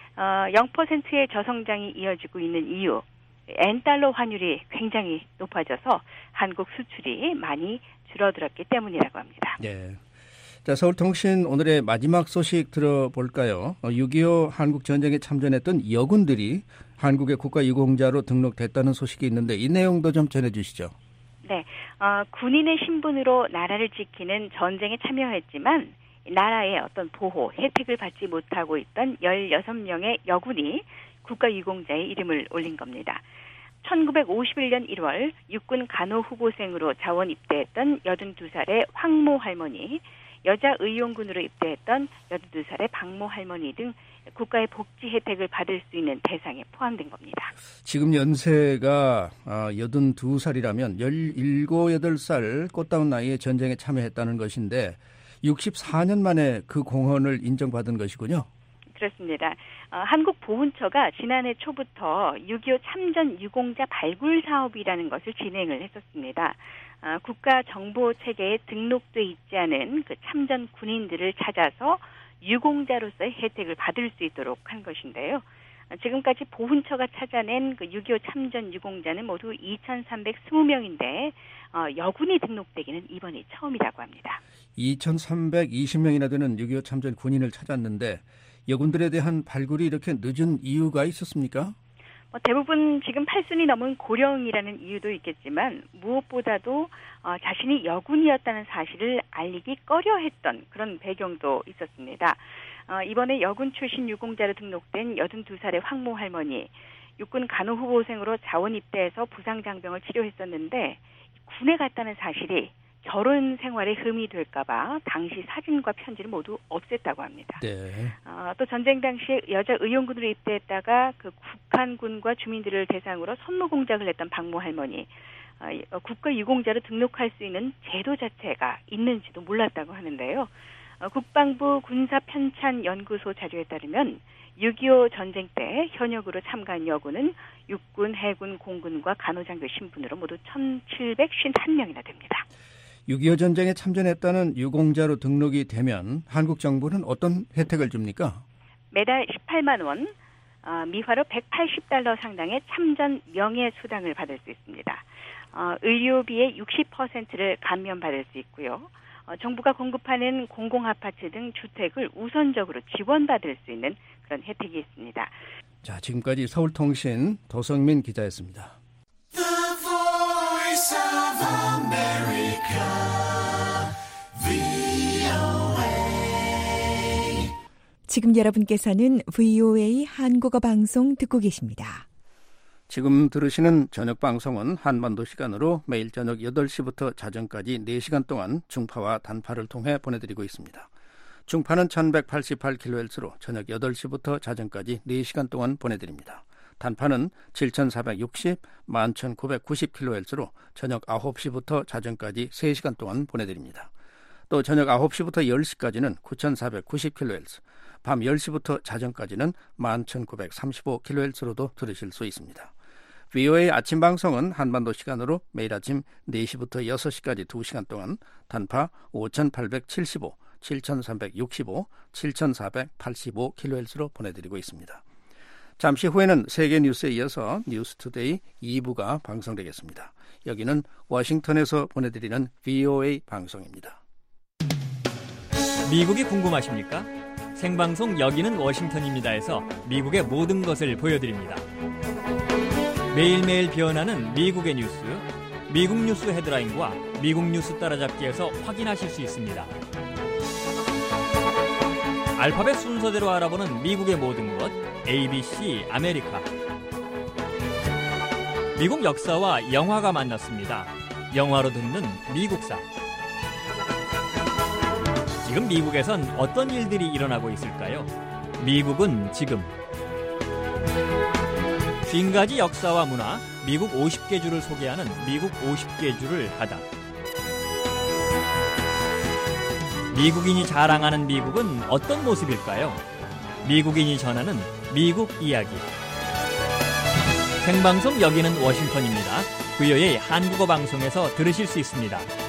0%의 저성장이 이어지고 있는 이유, 엔달러 환율이 굉장히 높아져서 한국 수출이 많이 줄어들었기 때문이라고 합니다. 네. 자, 서울통신 오늘의 마지막 소식 들어볼까요? 6.25 한국전쟁에 참전했던 여군들이 한국의 국가유공자로 등록됐다는 소식이 있는데 이 내용도 좀 전해주시죠. 네, 군인의 신분으로 나라를 지키는 전쟁에 참여했지만 나라의 어떤 보호, 혜택을 받지 못하고 있던 16명의 여군이 국가유공자의 이름을 올린 겁니다. 1951년 1월 육군 간호 후보생으로 자원 입대했던 82살의 황모 할머니, 여자 의용군으로 입대했던 82살의 박모 할머니 등 국가의 복지 혜택을 받을 수 있는 대상에 포함된 겁니다. 지금 연세가 82살이라면 17, 18살 꽃다운 나이에 전쟁에 참여했다는 것인데 64년 만에 그 공헌을 인정받은 것이군요. 그렇습니다. 한국보훈처가 지난해 초부터 6.25 참전 유공자 발굴 사업이라는 것을 진행을 했었습니다. 국가정보체계에 등록돼 있지 않은 그 참전 군인들을 찾아서 유공자로서의 혜택을 받을 수 있도록 한 것인데요. 지금까지 보훈처가 찾아낸 그 6.25 참전 유공자는 모두 2,320명인데 여군이 등록되기는 이번이 처음이라고 합니다. 2,320명이나 되는 6.25 참전 군인을 찾았는데 여군들에 대한 발굴이 이렇게 늦은 이유가 있었습니까? 대부분 지금 8순이 넘은 고령이라는 이유도 있겠지만 무엇보다도 자신이 여군이었다는 사실을 알리기 꺼려했던 그런 배경도 있었습니다. 이번에 여군 출신 유공자로 등록된 82살의 황모 할머니, 육군 간호 후보생으로 자원 입대해서 부상장병을 치료했었는데 군에 갔다는 사실이 결혼 생활에 흠이 될까봐 당시 사진과 편지를 모두 없앴다고 합니다. 네. 또 전쟁 당시에 여자 의용군으로 입대했다가 그 북한군과 주민들을 대상으로 선무 공작을 했던 박모 할머니, 국가유공자로 등록할 수 있는 제도 자체가 있는지도 몰랐다고 하는데요. 국방부 군사편찬연구소 자료에 따르면 6.25 전쟁 때 현역으로 참가한 여군은 육군, 해군, 공군과 간호장교 신분으로 모두 1,751명이나 됩니다. 6.25 전쟁에 참전했다는 유공자로 등록이 되면 한국 정부는 어떤 혜택을 줍니까? 매달 18만 원, 미화로 180달러 상당의 참전 명예수당을 받을 수 있습니다. 의료비의 60%를 감면받을 수 있고요. 정부가 공급하는 공공아파트 등 주택을 우선적으로 지원받을 수 있는 그런 혜택이 있습니다. 자, 지금까지 서울통신 도성민 기자였습니다. 지금 여러분께서는 VOA 한국어 방송 듣고 계십니다. 지금 들으시는 저녁 방송은 한반도 시간으로 매일 저녁 8시부터 자정까지 4시간 동안 중파와 단파를 통해 보내드리고 있습니다. 중파는 1188kHz로 저녁 8시부터 자정까지 4시간 동안 보내드립니다. 단파는 7460, 11990kHz로 저녁 9시부터 자정까지 3시간 동안 보내드립니다. 또 저녁 9시부터 10시까지는 9490kHz, 밤 10시부터 자정까지는 11935kHz로도 들으실 수 있습니다. VOA 아침 방송은 한반도 시간으로 매일 아침 4시부터 6시까지 2시간 동안 단파 5875, 7365, 7485kHz로 보내드리고 있습니다. 잠시 후에는 세계 뉴스에 이어서 뉴스투데이 2부가 방송되겠습니다. 여기는 워싱턴에서 보내드리는 VOA 방송입니다. 미국이 궁금하십니까? 생방송 여기는 워싱턴입니다에서 미국의 모든 것을 보여드립니다. 매일매일 변하는 미국의 뉴스, 미국 뉴스 헤드라인과 미국 뉴스 따라잡기에서 확인하실 수 있습니다. 알파벳 순서대로 알아보는 미국의 모든 것, ABC 아메리카. 미국 역사와 영화가 만났습니다. 영화로 듣는 미국사. 지금 미국에선 어떤 일들이 일어나고 있을까요? 미국은 지금. 50가지 역사와 문화, 미국 50개 주를 소개하는 미국 50개 주를 하다. 미국인이 자랑하는 미국은 어떤 모습일까요? 미국인이 전하는 미국 이야기. 생방송 여기는 워싱턴입니다. VOA 한국어 방송에서 들으실 수 있습니다.